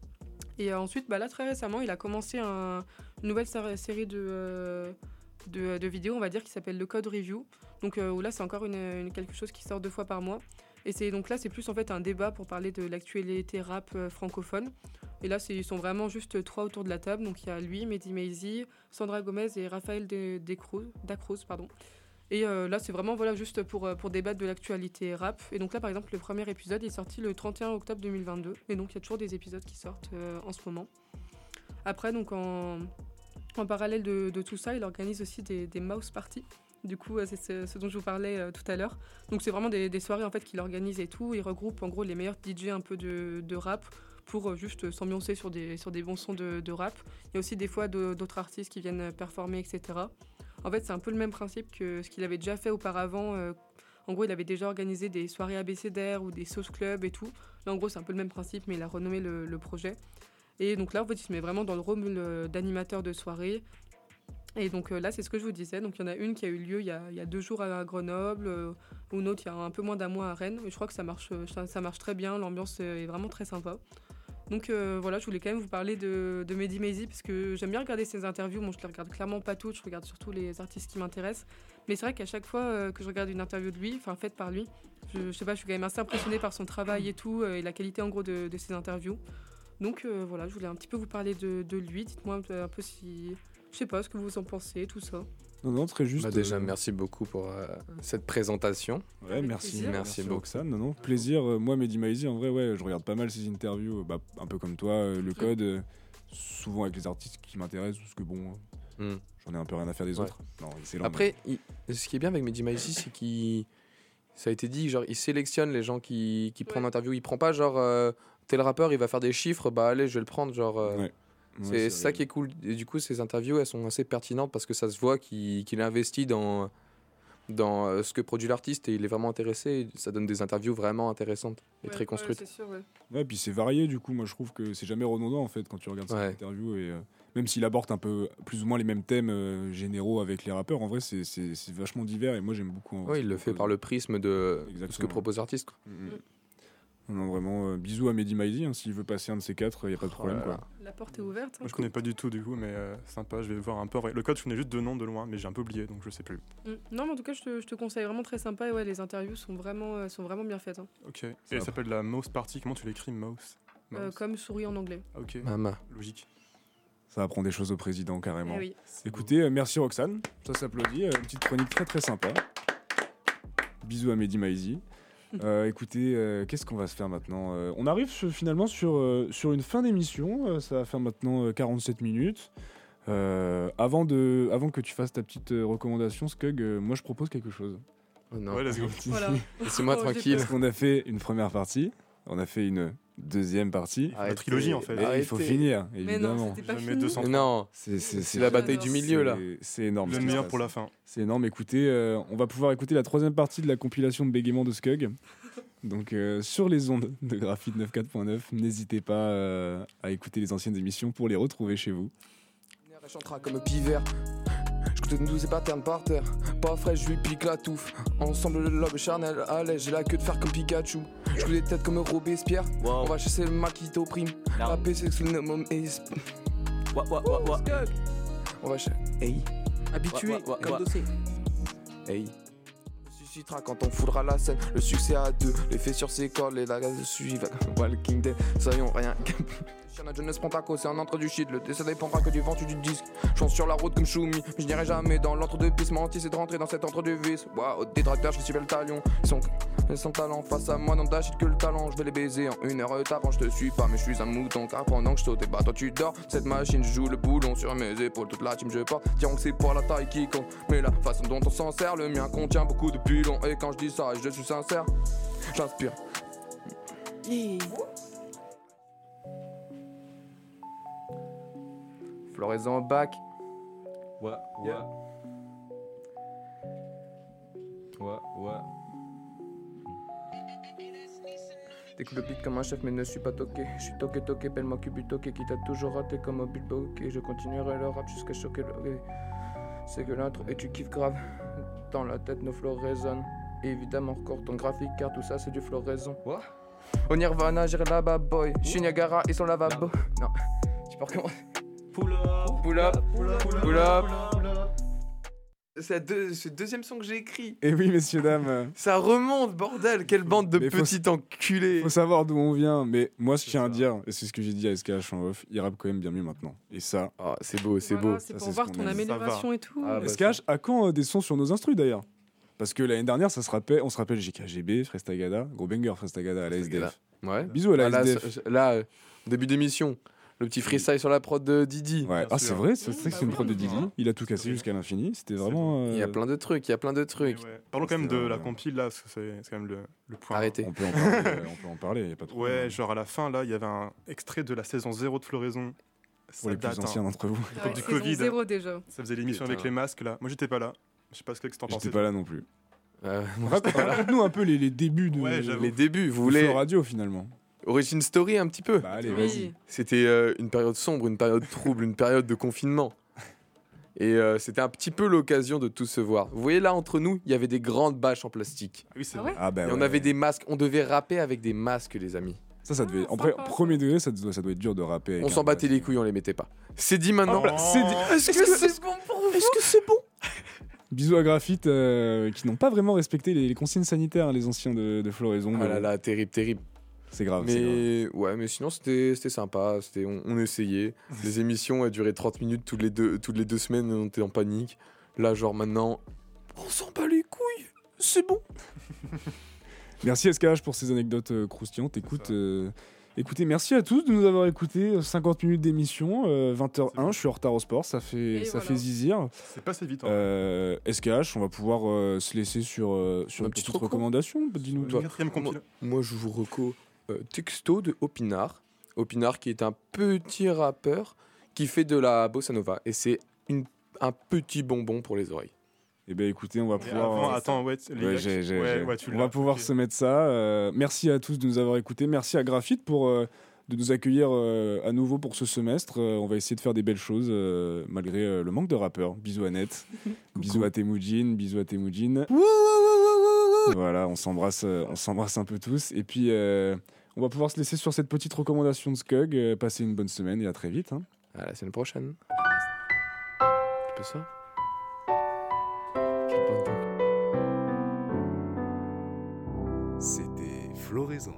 Speaker 6: Et ensuite, là, très récemment, il a commencé une nouvelle série de vidéos, on va dire, qui s'appelle Le Code Review. Donc où là, c'est encore quelque chose qui sort 2 fois par mois. Et c'est plus en fait un débat pour parler de l'actualité rap francophone. Et là, ils sont vraiment juste 3 autour de la table. Donc il y a lui, Mehdi Maizi, Sandra Gomez et Raphaël Dacruz, pardon. Et là, c'est vraiment juste pour débattre de l'actualité rap. Et donc là, par exemple, le premier épisode est sorti le 31 octobre 2022. Et donc, il y a toujours des épisodes qui sortent en ce moment. Après, donc en parallèle de tout ça, il organise aussi des mouse parties. Du coup, c'est ce dont je vous parlais tout à l'heure. Donc, c'est vraiment des soirées en fait qu'il organise et tout. Il regroupe en gros les meilleurs DJ un peu de rap pour juste s'ambiancer sur des bons sons de rap. Il y a aussi des fois d'autres artistes qui viennent performer, etc. En fait, c'est un peu le même principe que ce qu'il avait déjà fait auparavant. En gros, il avait déjà organisé des soirées abécédaires ou des sauce club et tout. Là, en gros, c'est un peu le même principe, mais il a renommé le projet. Et donc là, en fait, il se met vraiment dans le rôle d'animateur de soirée. Et donc là, c'est ce que je vous disais. Donc il y en a une qui a eu lieu il y a 2 jours à Grenoble, ou une autre il y a un peu moins d'1 mois à Rennes. Et je crois que ça marche très bien. L'ambiance est vraiment très sympa. Donc voilà, je voulais quand même vous parler de Mehdi Maizy parce que j'aime bien regarder ses interviews. Bon, je les regarde clairement pas toutes, je regarde surtout les artistes qui m'intéressent. Mais c'est vrai qu'à chaque fois que je regarde une interview de lui, enfin faite par lui, je sais pas, je suis quand même assez impressionnée par son travail et tout, et la qualité en gros de ses interviews. Donc voilà, je voulais un petit peu vous parler de lui. Dites-moi un peu si, je sais pas, ce que vous en pensez, tout ça.
Speaker 2: Non, très juste.
Speaker 13: Déjà, merci beaucoup pour cette présentation.
Speaker 2: Ouais, merci
Speaker 13: beaucoup.
Speaker 2: Roxane. Non, plaisir. Moi, Mehdi Maizy, en vrai, ouais, je regarde pas mal ses interviews, un peu comme toi, le code, souvent avec les artistes qui m'intéressent, parce que bon, j'en ai un peu rien à faire des autres. Non, excellent.
Speaker 13: Après, ce qui est bien avec Mehdi Maizy, c'est qu'il, ça a été dit, genre, il sélectionne les gens qui prennent l'interview. Il prend pas genre tel rappeur, il va faire des chiffres, bah allez, je vais le prendre, genre. C'est ça qui est cool. Et du coup, ces interviews, elles sont assez pertinentes parce que ça se voit qu'il investit dans ce que produit l'artiste et il est vraiment intéressé. Ça donne des interviews vraiment intéressantes et très construites.
Speaker 6: C'est sûr,
Speaker 2: ouais, puis c'est varié, du coup. Moi, je trouve que c'est jamais redondant en fait quand tu regardes ces interviews. Et même s'il aborde un peu plus ou moins les mêmes thèmes généraux avec les rappeurs, en vrai, c'est vachement divers et moi, j'aime beaucoup.
Speaker 13: Oui, il le fait par le prisme de ce que propose l'artiste.
Speaker 2: Non, vraiment, bisous à Mehdi Maizy, s'il veut passer un de ces 4, il n'y a pas de problème. Quoi.
Speaker 6: La porte est ouverte.
Speaker 3: Moi, je connais pas du tout, du coup, mais sympa, je vais voir un peu. Le code, je connais juste de nom de loin, mais j'ai un peu oublié, donc je sais plus.
Speaker 6: Non, mais en tout cas, je te conseille, vraiment très sympa. Et ouais, les interviews sont vraiment bien faites.
Speaker 3: Ok, et elle s'appelle la Mouse Party, comment tu l'écris, Mouse?
Speaker 6: Comme souris en anglais.
Speaker 3: Ok, logique.
Speaker 2: Ça apprend des choses au président, carrément.
Speaker 6: Oui.
Speaker 2: Écoutez, merci Roxane, ça s'applaudit, une petite chronique très très sympa. Bisous à Mehdi Maizy. Écoutez, qu'est-ce qu'on va se faire maintenant? On arrive finalement sur une fin d'émission. Ça va faire maintenant 47 minutes. Avant que tu fasses ta petite recommandation, Skug, moi je propose quelque chose.
Speaker 13: Oh non.
Speaker 3: Ouais, let's go.
Speaker 6: Voilà.
Speaker 13: Laissez-moi tranquille.
Speaker 2: Parce qu'on a fait une première partie, on a fait une deuxième partie.
Speaker 3: La trilogie en fait.
Speaker 2: Il faut finir, évidemment.
Speaker 6: Mais non, c'était pas
Speaker 3: Jamais
Speaker 6: fini.
Speaker 3: 200.
Speaker 13: Non, c'est la bataille du milieu là.
Speaker 2: C'est énorme.
Speaker 3: Le meilleur pour la fin.
Speaker 2: C'est énorme. Écoutez, on va pouvoir écouter la 3e partie de la compilation de bégaiement de Skug. Donc sur les ondes de Graphite 94.9, n'hésitez pas à écouter les anciennes émissions pour les retrouver chez vous.
Speaker 7: Elle chantera comme pivert. J'écoute une douce et paterne par terre. Pas frais, je lui pique la touffe. Ensemble le lobe charnel, allez, j'ai la queue de faire comme Pikachu. J'joue des têtes comme Robespierre. On va chasser le mal qui t'opprime. Rapper c'est le minimum et on va chasser. Hey.
Speaker 5: Habitué comme dossier.
Speaker 7: Hey. Suscitera quand on foudra la scène. Le succès à 2, l'effet sur ses cordes, les lagas suivent. Walking Dead, soyons rien. Chiana Jones Pontaco, c'est un entre du shit. Le décès dépendra que du ventu du disque. Chance sur la route comme Choumi. Mais je n'irai jamais dans l'entre-deux-pistes. Menti, c'est de rentrer dans cet entre-deux-vis. Waouh, détracteur, je suis le talion. Ils sont talent face à moi, non d'achille que le talent. Je vais les baiser en 1 heure avant. Je te suis pas, mais je suis un mouton. Car pendant que je saute, et bah toi tu dors. Cette machine, je joue le boulon sur mes épaules. Toute la team, je porte. Diront que c'est pour la taille qui compte. Mais la façon dont on s'en sert, le mien contient beaucoup de pilons. Et quand je dis ça, je suis sincère. J'inspire. Floraison au bac.
Speaker 13: Ouais.
Speaker 7: Découpe le beat comme un chef mais ne suis pas toqué. Je suis toqué, pelle-moi toqué qui t'a toujours raté comme un beat bloqué. Je continuerai le rap jusqu'à choquer le... C'est que l'intro et tu kiffes grave. Dans la tête nos flots résonnent. Évidemment record ton graphique car tout ça c'est du floraison. What? Au Nirvana j'irai là-bas boy. Je suis Niagara ils sont lavabo. Non, tu peux recommencer. Pull up. C'est le deuxième son que j'ai écrit.
Speaker 2: Et oui, messieurs, dames.
Speaker 7: Ça remonte, bordel. Quelle bande de petits enculés.
Speaker 2: Faut savoir d'où on vient. Mais moi, je tiens à dire, et c'est ce que j'ai dit à SKH en off, il rappe quand même bien mieux maintenant. Et ça.
Speaker 7: Ah, c'est beau.
Speaker 6: C'est pour voir ton amélioration et tout.
Speaker 2: SKH a quand des sons sur nos instrus d'ailleurs? Parce que l'année dernière, on se rappelle JKGB, Frestagada, gros banger Frestagada à la SDF.
Speaker 7: Ouais.
Speaker 2: Bisous à la SDF.
Speaker 7: Là, début d'émission.
Speaker 13: Le petit freestyle sur la prod de Didi.
Speaker 2: Ouais. Ah, c'est vrai, c'est une prod de Didi. Il a tout cassé jusqu'à l'infini. C'était vraiment.
Speaker 13: Il y a plein de trucs,
Speaker 3: Ouais. Parlons quand même de la compile là, parce que c'est quand même le point.
Speaker 13: Arrêtez.
Speaker 2: On peut en parler, y a pas de
Speaker 3: Ouais, genre à la fin là, il y avait un extrait de la saison 0 de Floraison.
Speaker 2: Pour les plus anciens d'entre vous.
Speaker 3: Du Covid.
Speaker 6: 0 déjà.
Speaker 3: Ça faisait l'émission avec les masques là. Moi j'étais pas là. Je sais pas ce que t'en pensais.
Speaker 2: J'étais pas là non plus.
Speaker 13: Raconte-nous
Speaker 2: un peu les débuts de.
Speaker 13: Les débuts, vous voulez.
Speaker 2: Flow Radio finalement.
Speaker 13: Origin Story un petit peu.
Speaker 2: Bah allez, vas-y.
Speaker 13: C'était une période sombre, une période trouble, une période de confinement. Et c'était un petit peu l'occasion de tous se voir. Vous voyez là entre nous, il y avait des grandes bâches en plastique.
Speaker 3: Oui, c'est vrai.
Speaker 2: Ah bah,
Speaker 13: et on avait des masques. On devait rapper avec des masques, les amis.
Speaker 2: Ça devait. En premier degré, ça doit être dur de rapper.
Speaker 13: On s'en battait les couilles, on les mettait pas. C'est dit maintenant.
Speaker 2: C'est dit.
Speaker 13: Est-ce que c'est bon?
Speaker 2: Bisous à Graphite qui n'ont pas vraiment respecté les consignes sanitaires, hein, les anciens de Floraison.
Speaker 13: Ah là là, terrible.
Speaker 2: C'est grave.
Speaker 13: Mais ouais, mais sinon c'était sympa. On essayait. Les émissions duraient 30 minutes toutes les deux semaines. On était en panique. Là, genre maintenant, on s'en bat les couilles. C'est bon.
Speaker 2: Merci SKH pour ces anecdotes croustillantes. Écoutez, merci à tous de nous avoir écoutés. 50 minutes d'émission, 20h01. Je suis en retard au sport, ça fait zizir.
Speaker 3: C'est passé vite.
Speaker 2: SKH, on va pouvoir se laisser sur une petite recommandation. Dis-nous.
Speaker 13: Moi, je vous reco Texto de Opinard. Opinard qui est un petit rappeur qui fait de la bossa nova. Et c'est un petit bonbon pour les oreilles.
Speaker 2: Eh bien écoutez, on va pouvoir...
Speaker 3: Attends,
Speaker 2: on va pouvoir se mettre ça. Merci à tous de nous avoir écoutés. Merci à Graphite de nous accueillir à nouveau pour ce semestre. On va essayer de faire des belles choses malgré le manque de rappeurs. Bisous à Net. Bisous à Temujin. Voilà, on s'embrasse un peu tous. Et puis, on va pouvoir se laisser sur cette petite recommandation de Skug. Passez une bonne semaine et à très vite. Hein.
Speaker 13: À la semaine prochaine. Tu peux ça?
Speaker 1: C'était Floraison.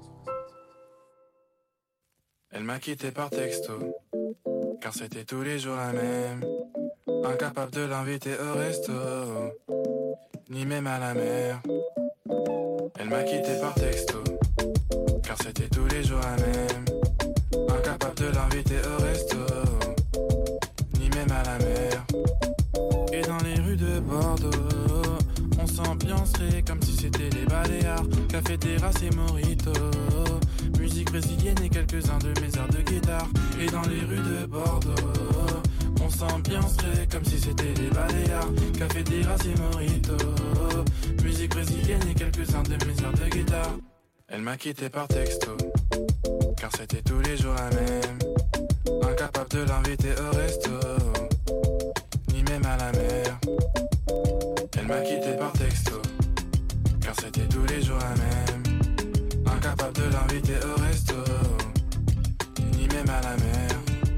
Speaker 14: Elle m'a quitté par texto, car c'était tous les jours la même. Incapable de l'inviter au resto, ni même à la mer. Elle m'a quitté par texto, car c'était tous les jours la même. Incapable de l'inviter au resto, ni même à la mer. Et dans les rues de Bordeaux, on s'ambiancerait comme si c'était les Baléares. Café, terrasse et mojito, musique brésilienne et quelques-uns de mes airs de guitare. Et dans les rues de Bordeaux, on s'ambiancerait comme si c'était les Baléares. Café, terrasse et mojito, musique brésilienne et quelques-uns de mes airs de guitare. Elle m'a quitté par texto, car c'était tous les jours la même. Incapable de l'inviter au resto, ni même à la mer. Elle m'a quitté par texto, car c'était tous les jours la même. Incapable de l'inviter au resto, ni même à la mer.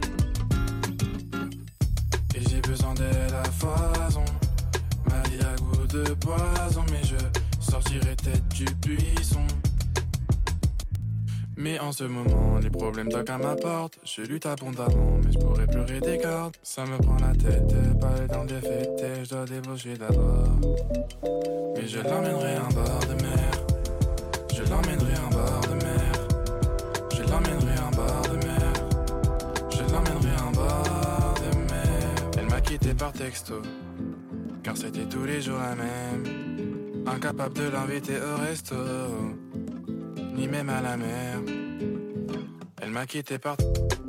Speaker 14: Et j'ai besoin d'elle à foison. Ma vie a goût de poison, mais je sortirai tête du buisson. Mais en ce moment, les problèmes toquent à ma porte. Je lutte abondamment, mais je pourrais pleurer des cordes. Ça me prend la tête, pas les dents défectées, je dois débaucher d'abord. Mais je l'emmènerai en bord de mer. Je l'emmènerai en bord de mer. Je l'emmènerai en bord de mer. Je l'emmènerai en bord de mer. Elle m'a quitté par texto, car c'était tous les jours la même. Incapable de l'inviter au resto, ni même à la mer. Elle m'a quitté par